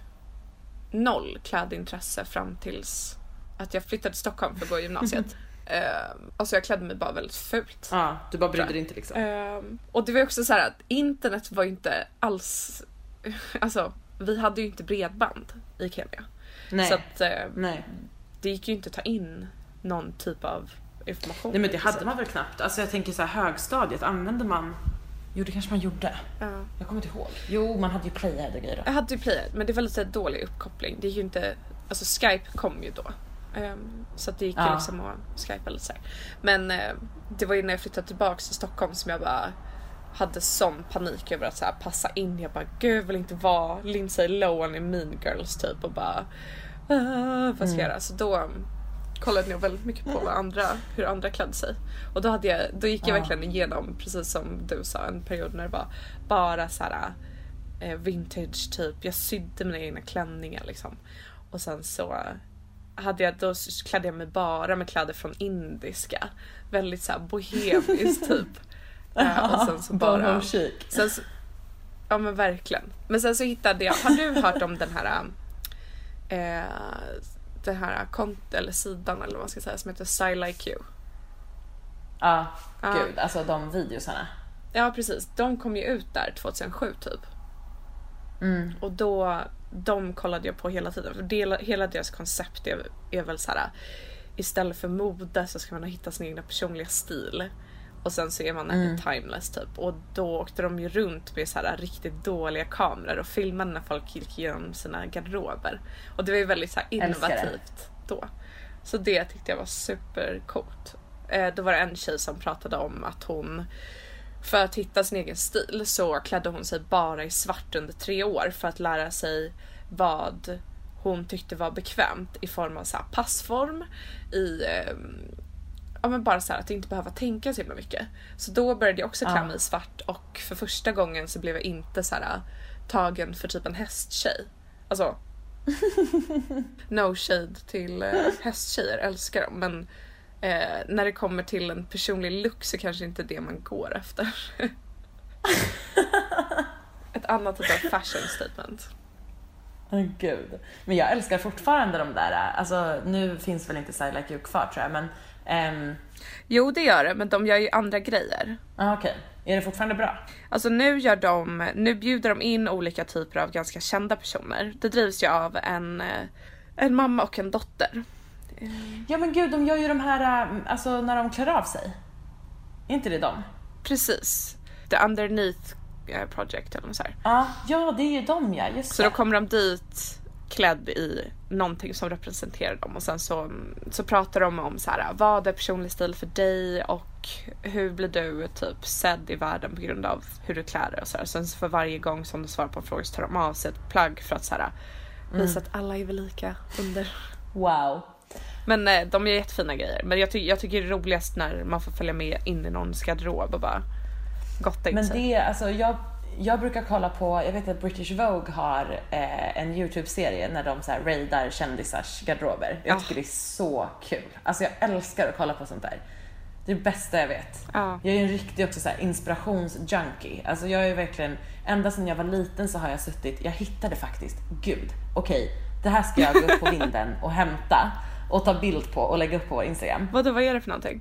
noll klädintresse fram tills att jag flyttade till Stockholm för att gå i gymnasiet. uh, alltså jag klädde mig bara väldigt fult. Ja, ah, du bara brydde dig inte liksom. Uh, och det var också så här att internet var ju inte alls alltså vi hade ju inte bredband i Kenya. Nej. Så att uh, Nej. det gick ju inte att ta in någon typ av information. Nej men det hade man väl knappt. Alltså jag tänker så här, högstadiet använde man. Jo, det kanske man gjorde. Ja. Jag kommer inte ihåg. Jo, man hade ju Playhead och grejer. Jag hade ju Playhead, men det var lite dålig uppkoppling. Det gick ju inte, alltså Skype kom ju då. Um, så att det gick ja. ju liksom att Skype lite så här. Men uh, det var ju när jag flyttade tillbaka till Stockholm som jag bara hade sån panik över att så här, passa in. Jag bara, gud, jag vill inte vara Lindsay Lohan i Mean Girls typ. Och bara, uh, vad ska jag göra? Så då kollade jag väldigt mycket på vad andra, hur andra klädde sig. Och då, hade jag, då gick jag ja. verkligen igenom, precis som du sa, en period när det var bara så här, eh, vintage typ. Jag sydde mina egna klänningar liksom. Och sen så hade jag, då klädde jag mig bara med kläder från indiska. Väldigt så här bohemiskt typ. eh, och sen så bara... Sen så, ja men verkligen. Men sen så hittade jag, har du hört om den här... Eh, den här kont eller sidan eller vad man ska säga som heter Style Like You. Ja, ah, gud, ah. alltså de videosarna. Ja, precis. De kom ju ut där tjugohundrasju typ. Mm. Och då de kollade jag på hela tiden för del, hela deras koncept är, är väl så här, istället för mode så ska man hitta sin egna personliga stil. Och sen så är man mm. timeless typ. Och då åkte de ju runt med så här riktigt dåliga kameror och filmade när folk gick igenom sina garderober. Och det var ju väldigt så här innovativt då. Så det tyckte jag var supercoolt. Eh, då var det en tjej som pratade om att hon, för att hitta sin egen stil, så klädde hon sig bara i svart under tre år för att lära sig vad hon tyckte var bekvämt i form av så här passform, i... Eh, ja men bara så här, att inte behöva tänka så himla mycket. Så då började jag också klä mig i svart och för första gången så blev jag inte så här tagen för typ en hästtjej. Alltså no shade till eh, hästtjejer, älskar dem, men eh, när det kommer till en personlig look så kanske inte det man går efter. Ett annat typ av fashion statement. Oh, gud. Men jag älskar fortfarande de där. Alltså nu finns väl inte Style Like You kvar tror jag, men Um... jo det gör det, men de gör ju andra grejer. Ah, okej. Okay. Är det fortfarande bra? Alltså nu gör de, nu bjuder de in olika typer av ganska kända personer. Det drivs ju av en, en mamma och en dotter. Ja men gud, de gör ju de här, alltså när de klär av sig. Är inte det de? Precis. The Underneath Project eller så här. Ah, ja, det är ju de, ja. Just så det. då kommer de dit klädd i någonting som representerar dem. Och sen så, så pratar de om så här, vad är personlig stil för dig och hur blir du typ sedd i världen på grund av hur du klär dig och så här. Sen så för varje gång som du svarar på en fråga så tar de av sig ett plagg för att så här, visa mm. att alla är väl lika under. Wow. Men eh, de är jättefina grejer. Men jag, ty- jag tycker det är roligast när man får följa med in i någons garderob och bara gotta in Men sig. det, alltså jag, jag brukar kolla på, jag vet att British Vogue har eh, en YouTube-serie när de så här raidar kändisars garderober. Jag tycker oh. det är så kul. Alltså jag älskar att kolla på sånt där. Det är det bästa jag vet. Oh. Jag är en riktig också så här inspirationsjunkie. Alltså jag är verkligen, ända sedan jag var liten så har jag suttit, jag hittade faktiskt, gud, okej, okay, det här ska jag gå upp på vinden och hämta och ta bild på och lägga upp på vår Instagram. Vadå, vad är det för någonting?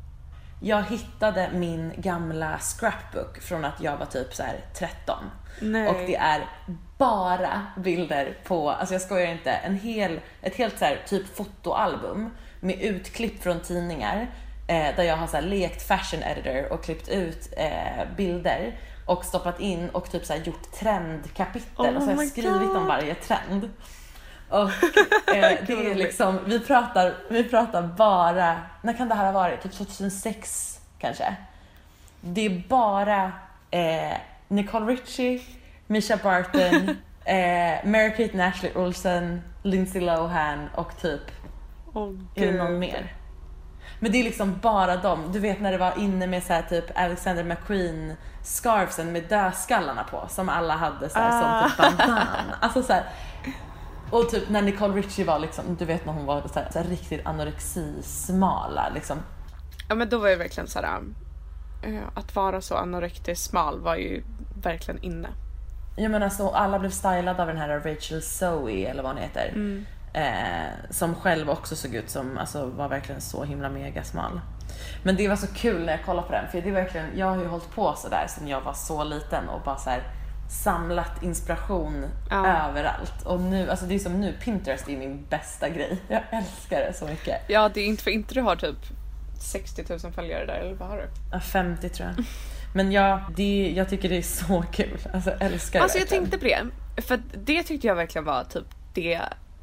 Jag hittade min gamla scrapbook från att jag var typ så här tretton. Nej. Och det är bara bilder på, alltså jag skojar inte, en hel, ett helt så här typ fotoalbum med utklipp från tidningar eh, där jag har så här lekt fashion editor och klippt ut eh, bilder och stoppat in och typ så här gjort trendkapitel oh och så har jag skrivit God. om varje trend. Och eh, det är liksom, vi pratar, vi pratar bara, när kan det här ha varit? Typ tjugohundrasex kanske. Det är bara eh, Nicole Richie, Misha Barton, eh, Mary-Kate Ashley Olsen, Lindsay Lohan och typ oh, är det någon mer? Men det är liksom bara dem. Du vet när det var inne med så här typ Alexander McQueen scarfsen med dödskallarna på som alla hade så här, ah. som typ bandan. Alltså så här. Och typ när Nicole Richie var liksom, du vet när hon var så här, så här riktigt anorexi-smala liksom. Ja men då var det verkligen så här, uh, att vara så anorektiskt smal var ju verkligen inne. Jag menar så alla blev stylade av den här Rachel Zoe eller vad hon heter. Mm. Eh, som själv också såg ut som, alltså var verkligen så himla mega smal. Men det var så kul när jag kollade på den, för det är verkligen, jag har ju hållit på så där sedan jag var så liten och bara så här samlat inspiration ja. överallt. Och nu, alltså det är som nu, Pinterest är min bästa grej. Jag älskar det så mycket. Ja, det är inte för inte du har typ sextio tusen följare där, eller vad har du? Ja, femtio tror jag. Men ja, det, jag tycker det är så kul. Alltså jag älskar det. Alltså jag tänkte på det, för det tyckte jag verkligen var typ det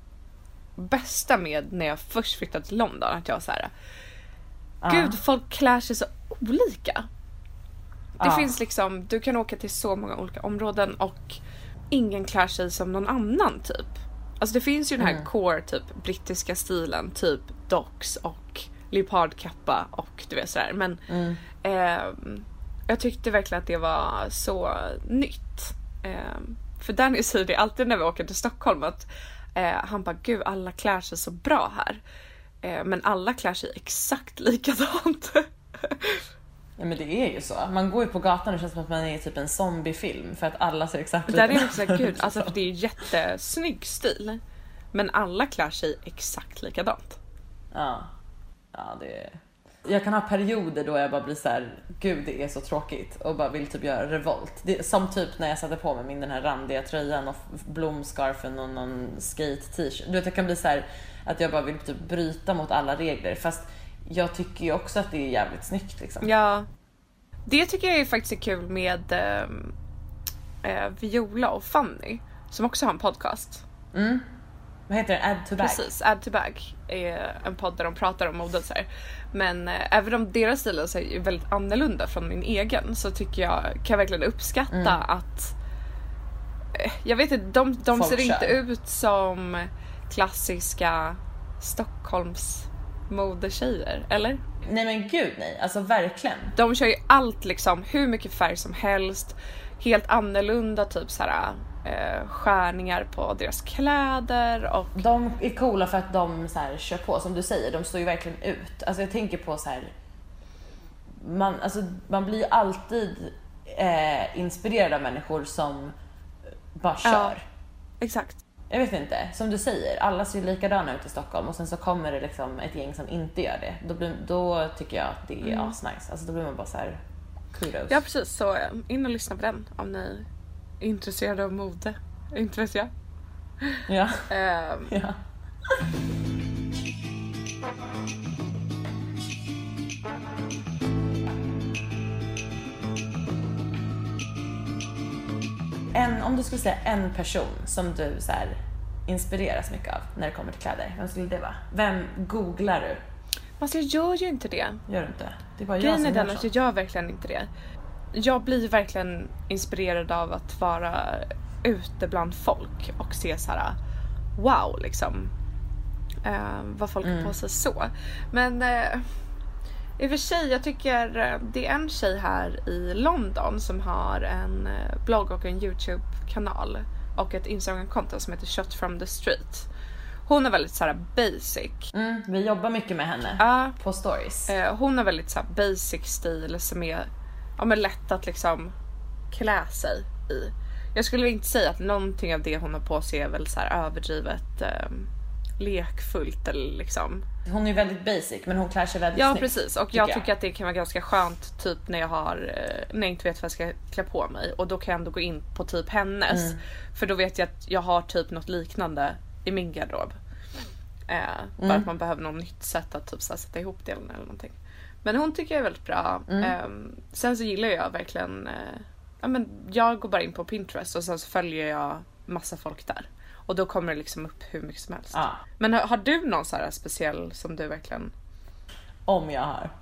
bästa med när jag först flyttade till London, att jag var så här, uh. gud, folk klär sig så olika. Det uh. finns liksom, du kan åka till så många olika områden och ingen klär sig som någon annan typ. Alltså det finns ju den här mm. core typ brittiska stilen, typ docks och leopardkappa och du vet sådär, men mm. eh, jag tyckte verkligen att det var så nytt. Eh, för Danny säger det alltid när vi åker till Stockholm att Eh, han bara, gud, alla klär sig så bra här. Eh, men alla klär sig exakt likadant. Ja, men det är ju så. Man går ju på gatan och det känns som att man är typ en zombiefilm för att alla ser exakt likadant. Det är också, gud, alltså för det är jättesnygg stil. Men alla klär sig exakt likadant. Ja. Ja, det är... Jag kan ha perioder då jag bara blir så här, gud det är så tråkigt och bara vill typ göra revolt. Det, som typ när jag satte på mig min den här randiga tröjan och blomscarfen och någon skate t-shirt. Du vet, jag kan bli så här att jag bara vill typ bryta mot alla regler, fast jag tycker ju också att det är jävligt snyggt liksom. Ja. Det tycker jag är faktiskt är kul med äh, Viola och Fanny som också har en podcast. Mm. Vad heter det? Add to bag. Precis, Add to bag är en podd där de pratar om modet så här. Men eh, även om deras stil är väldigt annorlunda från min egen, så tycker jag, kan jag verkligen uppskatta mm. att eh, jag vet inte, de, de ser inte ut som klassiska Stockholms modetjejer, eller? Nej men gud nej, alltså verkligen. De kör ju allt liksom, hur mycket färg som helst, helt annorlunda typ så här eh, skärningar på deras kläder och de är coola för att de så här kör på, som du säger, de står ju verkligen ut. Alltså jag tänker på så här, man alltså man blir ju alltid eh, inspirerad av människor som bara kör. Ja, exakt. Jag vet inte, som du säger, alla ser ju likadana ut i Stockholm och sen så kommer det liksom ett gäng som inte gör det. Då, blir, då tycker jag att det är mm. asnice. Alltså då blir man bara så här kudos. Ja precis, så in och lyssna på den om ni är intresserade av mode. Inte vet jag. Ja. um. ja. En, om du skulle säga en person som du så här inspireras mycket av när det kommer till kläder? Vem skulle det vara? Vem googlar du? Alltså jag gör ju inte det. Gör du inte? Det är bara jag Grejen som är gör den så. att jag gör verkligen inte det. Jag blir verkligen inspirerad av att vara ute bland folk och se så här: wow liksom. Uh, vad folk har på sig så. Men uh, i och för sig, jag tycker uh, det är en tjej här i London som har en uh, blogg och en YouTube-kanal och ett Instagram-konto som heter Shot from the Street. Hon är väldigt så här basic. Mm, vi jobbar mycket med henne uh, på stories. Uh, hon har väldigt så här basic stil som är, ja, men lätt att liksom klä sig i. Jag skulle inte säga att någonting av det hon har på sig är väl så här överdrivet um, lekfullt eller liksom. Hon är väldigt basic, men hon klär sig väldigt ja, snyggt. Ja, precis. Och jag tycker jag. att det kan vara ganska skönt typ när jag har när jag inte vet vad jag ska klä på mig, och då kan jag ändå gå in på typ hennes, mm. för då vet jag att jag har typ något liknande i min garderob. Eh, mm. Bara att man behöver något nytt sätt att typ så här, sätta ihop det eller någonting. Men hon tycker jag är väldigt bra. Mm. Eh, sen så gillar jag verkligen eh, ja, men jag går bara in på Pinterest och sen så följer jag massa folk där. Och då kommer det liksom upp hur mycket som helst. Ja. Men har, har du någon så här speciell som du verkligen... Om jag har.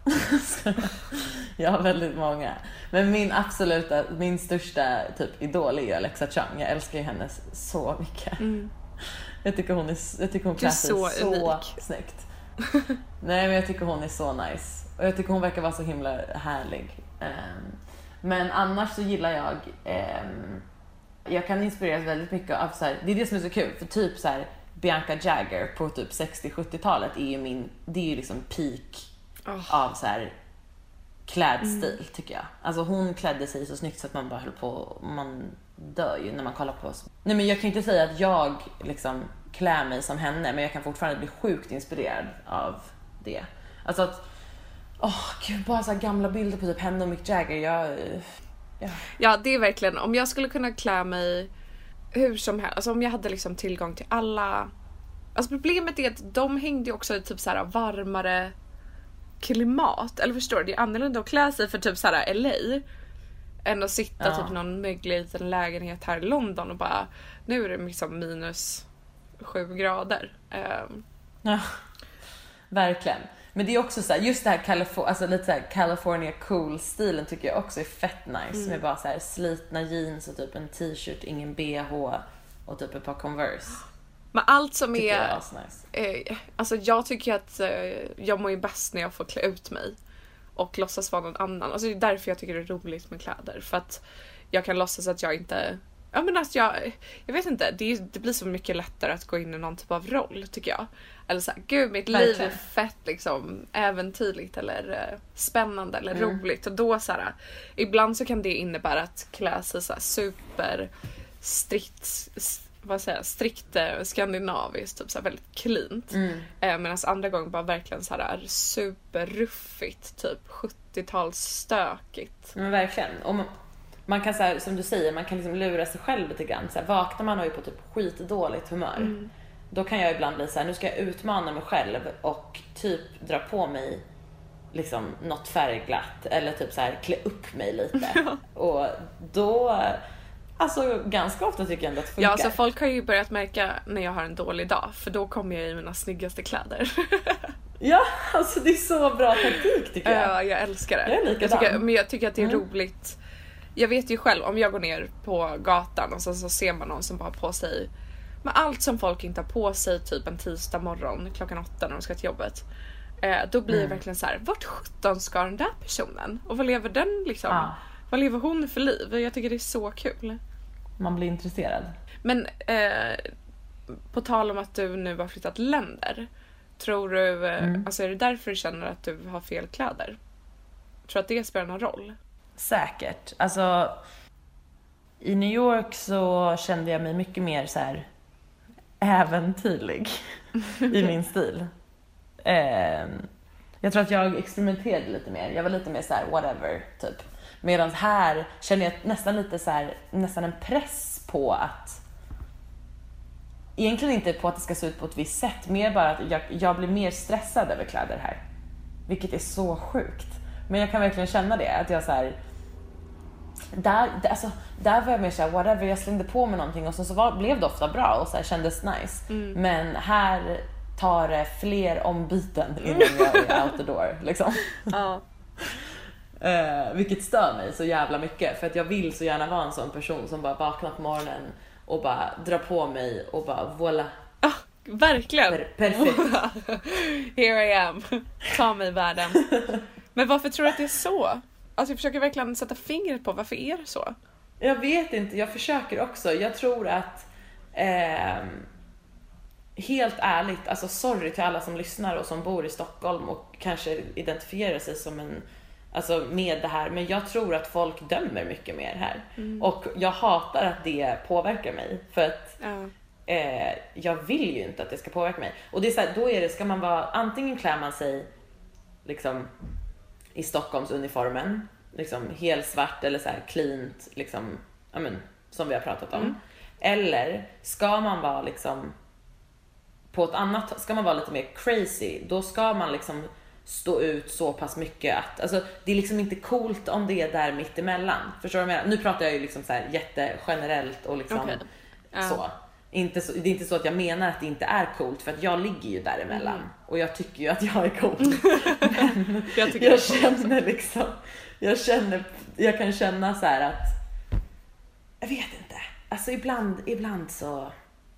Jag har väldigt många. Men min absoluta, min största typ idol är Alexa Chung. Jag älskar ju henne så mycket. Mm. Jag tycker hon, är, jag tycker hon klär sig så, så snyggt. Nej, men jag tycker hon är så nice. Och jag tycker hon verkar vara så himla härlig. Um, men annars så gillar jag... Um, jag kan inspireras väldigt mycket av så här, det är det som är så kul, för typ så här Bianca Jagger på typ sextio-sjuttiotalet är ju min, det är ju liksom peak oh. av så här klädstil, mm. tycker jag. Alltså hon klädde sig så snyggt så att man bara höll på, man dör ju när man kollar på oss. Nej, men jag kan inte säga att jag liksom klär mig som henne, men jag kan fortfarande bli sjukt inspirerad av det. Alltså att åh oh, gud, bara så här gamla bilder på typ henne och Mick Jagger. Jag Ja. ja, det är verkligen, om jag skulle kunna klä mig hur som helst, alltså om jag hade liksom tillgång till alla, alltså problemet är att de hängde också i typ så här varmare klimat, eller förstår du, det är annorlunda att klä sig för typ så här L A än att sitta ja. typ någon möglig liten lägenhet här i London och bara, nu är det liksom minus sju grader. Um. Ja, verkligen. Men det är också så här, just det här Calif- alltså lite så här California cool stilen tycker jag också är fett nice. Mm. Med bara så här slitna jeans och typ en t-shirt, ingen B H och typ ett par Converse. Men allt som tycker är, jag är nice. eh, alltså jag tycker att eh, jag mår ju bäst när jag får klä ut mig och låtsas vara någon annan. Alltså det är därför jag tycker det är roligt med kläder, för att jag kan låtsas att jag inte, ja men att jag, jag vet inte, det, det blir så mycket lättare att gå in i någon typ av roll tycker jag. Eller så här, gud mitt liv är fett liksom äventyrligt eller uh, spännande eller mm. roligt, och då så här, ibland så kan det innebära att klä sig så här super strikt, vad säger jag, strikt uh, skandinaviskt, typ så här väldigt cleant. Mm. Uh, medan andra gånger bara verkligen så här superruffigt, typ sjuttiotalsstökigt. Men verkligen. Och man, man kan så här, som du säger, man kan liksom lura sig själv lite grann. Så här, vaknar man och är på typ skitdåligt humör. Mm. Då kan jag ibland bli så här, nu ska jag utmana mig själv och typ dra på mig liksom något färgglatt eller typ så här klä upp mig lite. Och då, alltså ganska ofta tycker jag ändå att det funkar. Ja, alltså folk har ju börjat märka när jag har en dålig dag, för då kommer jag i mina snyggaste kläder. Ja, alltså det är så bra taktik tycker jag. Ja, jag älskar det. Jag är jag tycker, men jag tycker att det är mm. roligt. Jag vet ju själv, om jag går ner på gatan och så, så ser man någon som bara har på sig med allt som folk inte har på sig typ en tisdag morgon klockan åtta när de ska till jobbet. Eh, då blir mm. det verkligen så här: vart sjutton ska den där personen? Och vad lever den liksom? Ja. Vad lever hon för liv? Jag tycker det är så kul. Man blir intresserad. Men eh, på tal om att du nu har flyttat länder, tror du, eh, mm. alltså är det därför du känner att du har fel kläder? Tror att det spelar någon roll? Säkert. Alltså i New York så kände jag mig mycket mer så här äventyrlig i min stil. Eh, jag tror att jag experimenterade lite mer. Jag var lite mer så här whatever typ. Medan här känner jag nästan lite så här, nästan en press på att, egentligen inte på att det ska se ut på ett visst sätt, mer bara att jag, jag blir mer stressad över kläder här. Vilket är så sjukt. Men jag kan verkligen känna det, att jag så här, där, alltså, där var jag mer såhär, whatever, jag slängde på mig någonting och så, så var, blev det ofta bra och så här, kändes nice. Mm. Men här tar det fler ombyten innan jag är out the door liksom. Ja. Uh, vilket stör mig så jävla mycket, för att jag vill så gärna vara en sån person som bara vaknar på morgonen och bara drar på mig och bara voila. Ah, verkligen. Per- perfekt. Here I am. Ta mig världen. Men varför tror du att det är så? Alltså jag försöker verkligen sätta fingret på varför är det så? Jag vet inte, jag försöker också. Jag tror att eh, helt ärligt, alltså sorry till alla som lyssnar och som bor i Stockholm och kanske identifierar sig som en, alltså med det här, men jag tror att folk dömer mycket mer här. Mm. Och jag hatar att det påverkar mig, för att ja. eh, jag vill ju inte att det ska påverka mig. Och det är så här, då är det, ska man vara, antingen klär man sig liksom i Stockholms uniformen, liksom helt svart eller så här cleant, liksom, ja men, som vi har pratat om. Mm. Eller ska man vara liksom på ett annat, ska man vara lite mer crazy, då ska man liksom stå ut så pass mycket att, alltså det är liksom inte coolt om det är där mitt emellan. Förstår du vad jag menar? Nu pratar jag ju liksom så här jättegenerellt och liksom okay. uh. så. Inte så. Det är inte så att jag menar att det inte är coolt, för att jag ligger ju däremellan mm. och jag tycker ju att jag är cool. Men jag, jag, jag känner liksom, jag känner, jag kan känna så här att, jag vet inte, alltså ibland, ibland så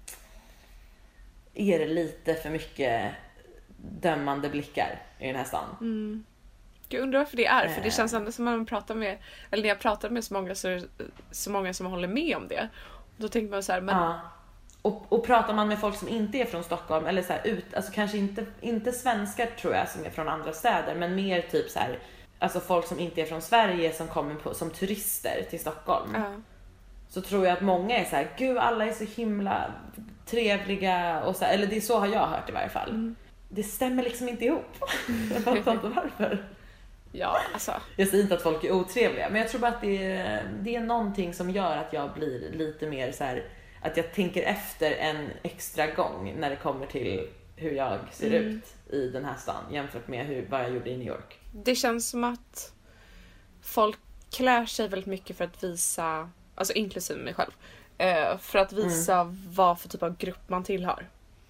är det lite för mycket dömande blickar i den här stan. Mm. Jag undrar varför det är, för det känns ändå som att man pratar med, eller när jag pratar med så många så är det så många som håller med om det. Då tänker man så här, men ja. och, och pratar man med folk som inte är från Stockholm eller så här ut, alltså kanske inte inte svenskar tror jag som är från andra städer, men mer typ så här, alltså folk som inte är från Sverige som kommer på, som turister till Stockholm. Ja. Så tror jag att många är så här, gud alla är så himla trevliga och så här, eller det är så har jag hört i varje fall. Mm. Det stämmer liksom inte ihop. Jag fattar inte varför. Ja, alltså. Jag säger inte att folk är otrevliga, men jag tror bara att det är, det är någonting som gör att jag blir lite mer så här, att jag tänker efter en extra gång när det kommer till hur jag ser mm. ut i den här stan jämfört med hur, vad jag gjorde i New York. Det känns som att folk klär sig väldigt mycket för att visa, alltså inklusive mig själv, för att visa mm. vad för typ av grupp man tillhör.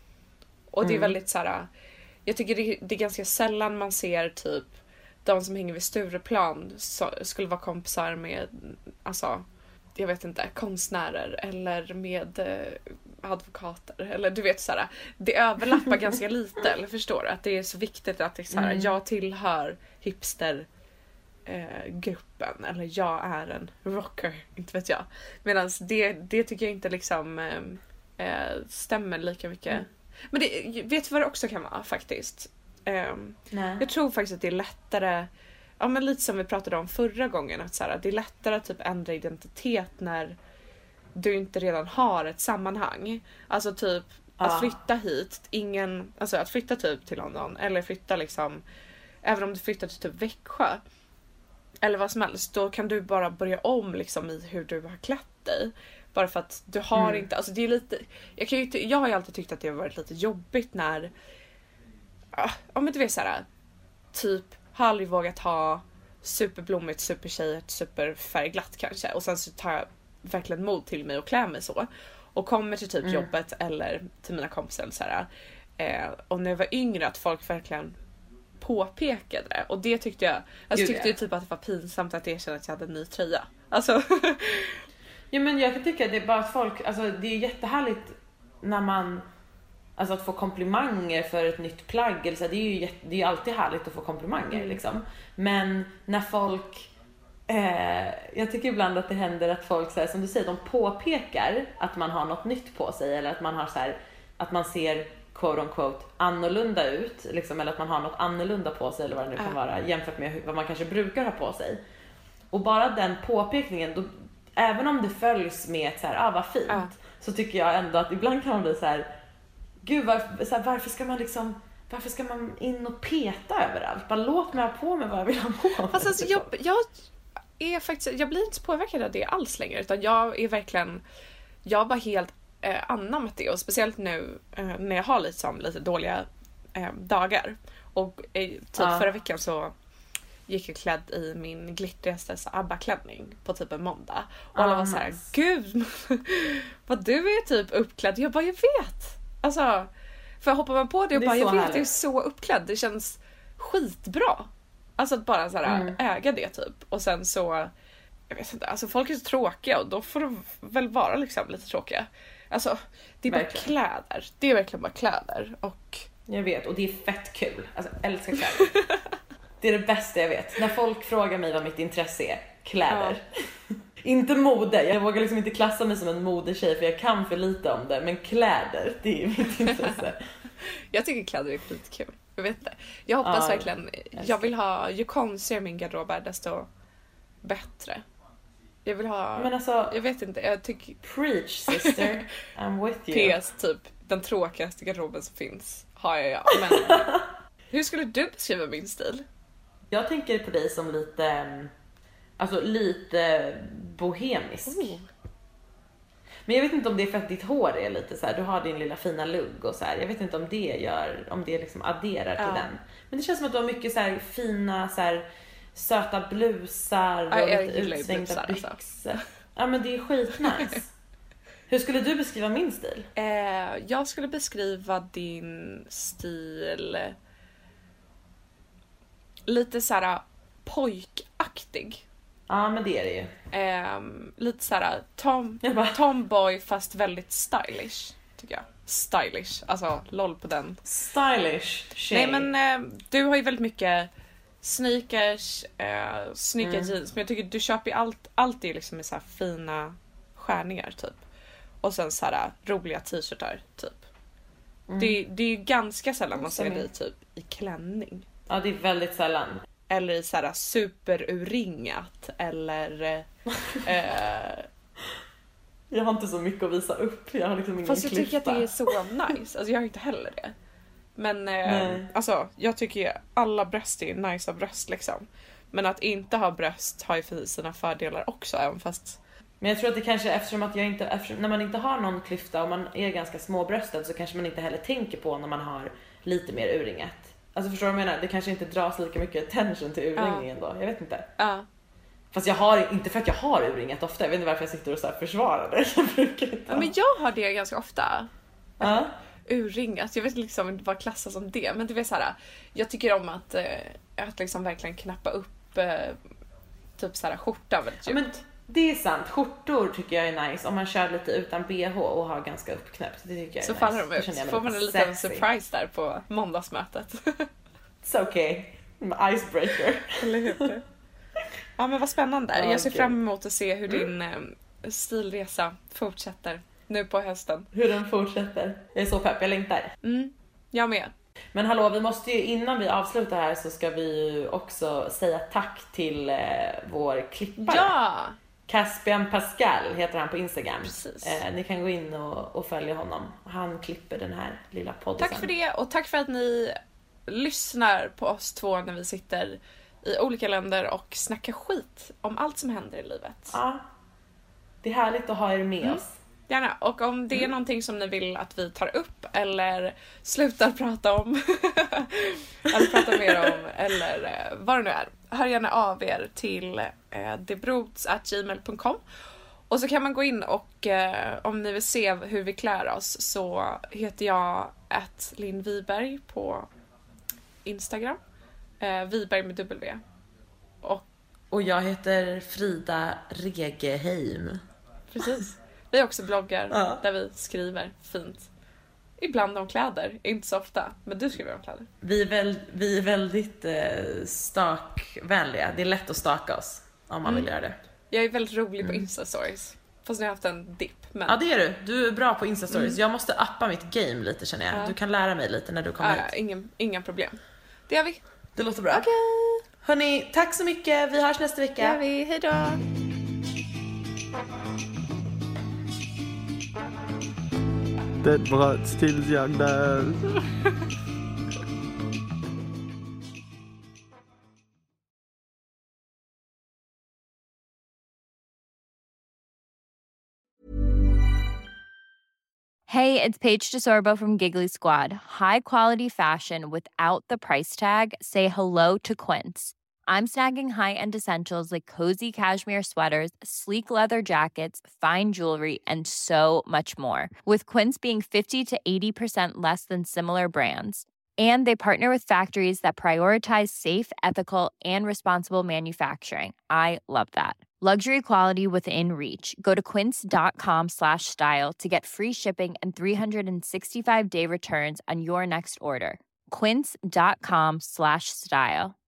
Och det är väldigt så här, jag tycker det, det är ganska sällan man ser typ de som hänger vid Stureplan så, skulle vara kompisar med, alltså jag vet inte, konstnärer eller med eh, advokater eller du vet så här, det överlappar ganska lite, eller förstår du att det är så viktigt att det är så här, mm. jag tillhör hipster eh, gruppen eller jag är en rocker, inte vet jag. Medan det, det tycker jag inte liksom eh, stämmer lika mycket. Mm. Men det, vet du vad det också kan vara faktiskt? Um, jag tror faktiskt att det är lättare, ja men lite som vi pratade om förra gången, att så här, det är lättare att typ ändra identitet när du inte redan har ett sammanhang. Alltså typ ah. att flytta hit, ingen, alltså att flytta typ till London eller flytta liksom, även om du flyttar till typ Växjö eller vad som helst, då kan du bara börja om liksom i hur du har klätt dig. Bara för att du har mm. inte, alltså det är lite, jag, kan ju, jag har ju alltid tyckt att det har varit lite jobbigt när, om inte vet såhär, typ har aldrig vågat ha superblommigt, supertjejigt, superfärgglatt kanske. Och sen så tar jag verkligen mod till mig och klär mig så. Och kommer till typ mm. jobbet eller till mina kompisar så här, eh, och när jag var yngre att folk verkligen påpekade det. Och det tyckte jag, alltså tyckte ju typ att det var pinsamt att erkänna att jag hade en ny tröja. Alltså ja, men jag kan tycka att det är bara att folk, alltså det är jättehärligt när man, alltså att få komplimanger för ett nytt plagg eller så, det är ju jätte, det är alltid härligt att få komplimanger mm. liksom. Men när folk eh, jag tycker ibland att det händer att folk så här, som du säger, de påpekar att man har något nytt på sig eller att man har så här, att man ser quote on quote annorlunda ut liksom, eller att man har något annorlunda på sig eller vad det nu kan vara jämfört med vad man kanske brukar ha på sig. Och bara den påpekningen då, även om det följs med ett så här, ah vad fint, ja. Så tycker jag ändå att ibland kan man bli så här, gud varför, så här, varför ska man liksom, varför ska man in och peta överallt? Bara låt mig ha på mig vad jag vill ha på mig. Fast alltså, jag, jag är faktiskt, jag blir inte så påverkad av det alls längre, utan jag är verkligen, jag bara helt eh, anammat det, och speciellt nu eh, när jag har lite, som, lite dåliga eh, dagar. Och eh, typ ja. förra veckan så gick jag klädd i min glittrigaste ABBA-klänning på typ en måndag. Och alla Ah, var så här: nice. gud, vad du är typ uppklädd. Jag bara, jag vet. Alltså, för hoppar man på det och Det är bara, så jag vet, härligt. jag är så uppklädd. Det känns skitbra. Alltså att bara så här, Mm. äga det typ. Och sen så, jag vet inte, alltså folk är så tråkiga och då får de väl vara liksom lite tråkiga. Alltså, det är Verkligen. bara kläder. Det är verkligen bara kläder. Och Jag vet, och det är fett kul. Alltså, jag älskar kläder. Det är det bästa jag vet. När folk frågar mig vad mitt intresse är, kläder. Inte mode. Jag vågar liksom inte klassa mig som en modetjej för jag kan för lite om det. Men kläder, det är mitt intresse. jag tycker kläder är skitkul. Jag vet inte. Jag hoppas Ja, verkligen, jag vill ha, ju konstigare min garderob är desto bättre. Jag vill ha, Men alltså, jag vet inte, jag tycker preach sister. I'm with you. P S typ den tråkigaste garderoben som finns har jag, ja. Men hur skulle du beskriva min stil? Jag tänker på dig som lite, alltså lite bohemisk. Oh. Men jag vet inte om det är för att ditt hår är lite så här, du har din lilla fina lugg och så här. Jag vet inte om det gör, om det liksom adderar till Ja. den. Men det känns som att du har mycket så här fina så här söta blusar och Ja, jag lite gillar ju utsvängda blusar, alltså. byxor. Ja, men det är skitnice. Hur skulle du beskriva min stil? Eh, jag skulle beskriva din stil lite så här pojkaktig. Ja, men det är det ju. Eh, lite så här tom, Jag bara- tomboy fast väldigt stylish tycker jag. Stylish, alltså loll på den. Stylish tjej. Nej men eh, du har ju väldigt mycket sneakers, eh, snygga Mm. jeans, men jag tycker du köper ju allt, allt är liksom med så här fina skärningar typ. Och sen så här roliga t-shirtar typ. Mm. Det, det är ju ganska sällan man ser Stämmer. dig typ i klänning. Ja, det är väldigt sällan. Eller i så här superurringat eller eh, Jag har inte så mycket att visa upp. Jag har liksom ingen fast jag tycker klippa. att det är så nice. Alltså jag har inte heller det. Men eh, Nej. alltså jag tycker ju alla bröst är nice av bröst liksom. Men att inte ha bröst har ju för sina fördelar också, även fast Men jag tror att det kanske, eftersom att jag inte, eftersom, när man inte har någon klyfta och man är ganska småbröstad, så kanske man inte heller tänker på när man har lite mer urringat. Alltså förstår du vad jag menar? Det kanske inte dras lika mycket attention till urringningen då. Jag vet inte. ja. Fast jag har, inte för att jag har urringat ofta. Jag vet inte varför jag sitter och så här försvarar det. Jag brukar inte Ja, ha. men jag har det ganska ofta. Ja. Urringat. Jag vet liksom inte vad klassas som det. Men det är så här. Jag tycker om att, eh, att liksom verkligen knappa upp eh, typ så här skjorta väldigt Ja, djupt. men det är sant. Skjortor tycker jag är nice. Om man kör lite utan bh och har ganska uppknäppt. Det tycker jag är Så nice. faller de Då ut. känner Så jag mig får man en lite liten sexy. surprise där på måndagsmötet. It's okay. Icebreaker. Eller hur? Ja men vad spännande. Ja, Jag ser gud. fram emot att se hur din eh, stilresa fortsätter nu på hösten. Hur den fortsätter. Jag är så pepp, jag längtar. Mm, jag med. Men hallå, vi måste ju, innan vi avslutar här så ska vi ju också säga tack till eh, vår klippare. Ja! Caspian Pascal heter han på Instagram. Precis. Eh, ni kan gå in och, och följa honom. Han klipper den här lilla podden. Tack för det och tack för att ni lyssnar på oss två när vi sitter i olika länder och snackar skit om allt som händer i livet. Ja, det är härligt att ha er med Mm. oss. Gärna. Och om det är någonting som ni vill att vi tar upp eller slutar prata om eller prata mer om eller eh, vad det nu är, hör gärna av er till eh, debrots at gmail dot com. Och så kan man gå in och eh, om ni vill se hur vi klär oss så heter jag at Linn Wiberg på Instagram. Eh, Wiberg med W. Och Och jag heter Frida Regeheim. precis. Vi har också bloggar Ja. där vi skriver fint. Ibland om kläder, inte så ofta. Men du skriver om kläder. Vi är, väl, vi är väldigt eh, stakvänliga. Det är lätt att staka oss om man Mm. vill göra det. Jag är väldigt rolig på Insta-stories. Fast nu har jag haft en dipp. Men Ja, det är du. Du är bra på Insta-stories. Jag måste appa mitt game lite, känner jag. Ja. Du kan lära mig lite när du kommer ja, hit. ingen, inga problem. Det gör vi. Det låter bra. Okej. Hörni, tack så mycket. Vi hörs nästa Det vecka. gör vi. Hej då. Det bröts tills jag dör. Hey, it's Paige DeSorbo from Giggly Squad. High quality fashion without the price tag. Say hello to Quince. I'm snagging high-end essentials like cozy cashmere sweaters, sleek leather jackets, fine jewelry, and so much more. With Quince being fifty to eighty percent less than similar brands. And they partner with factories that prioritize safe, ethical, and responsible manufacturing. I love that. Luxury quality within reach. Go to quince.com slash style to get free shipping and three sixty-five day returns on your next order. Quince.com slash style.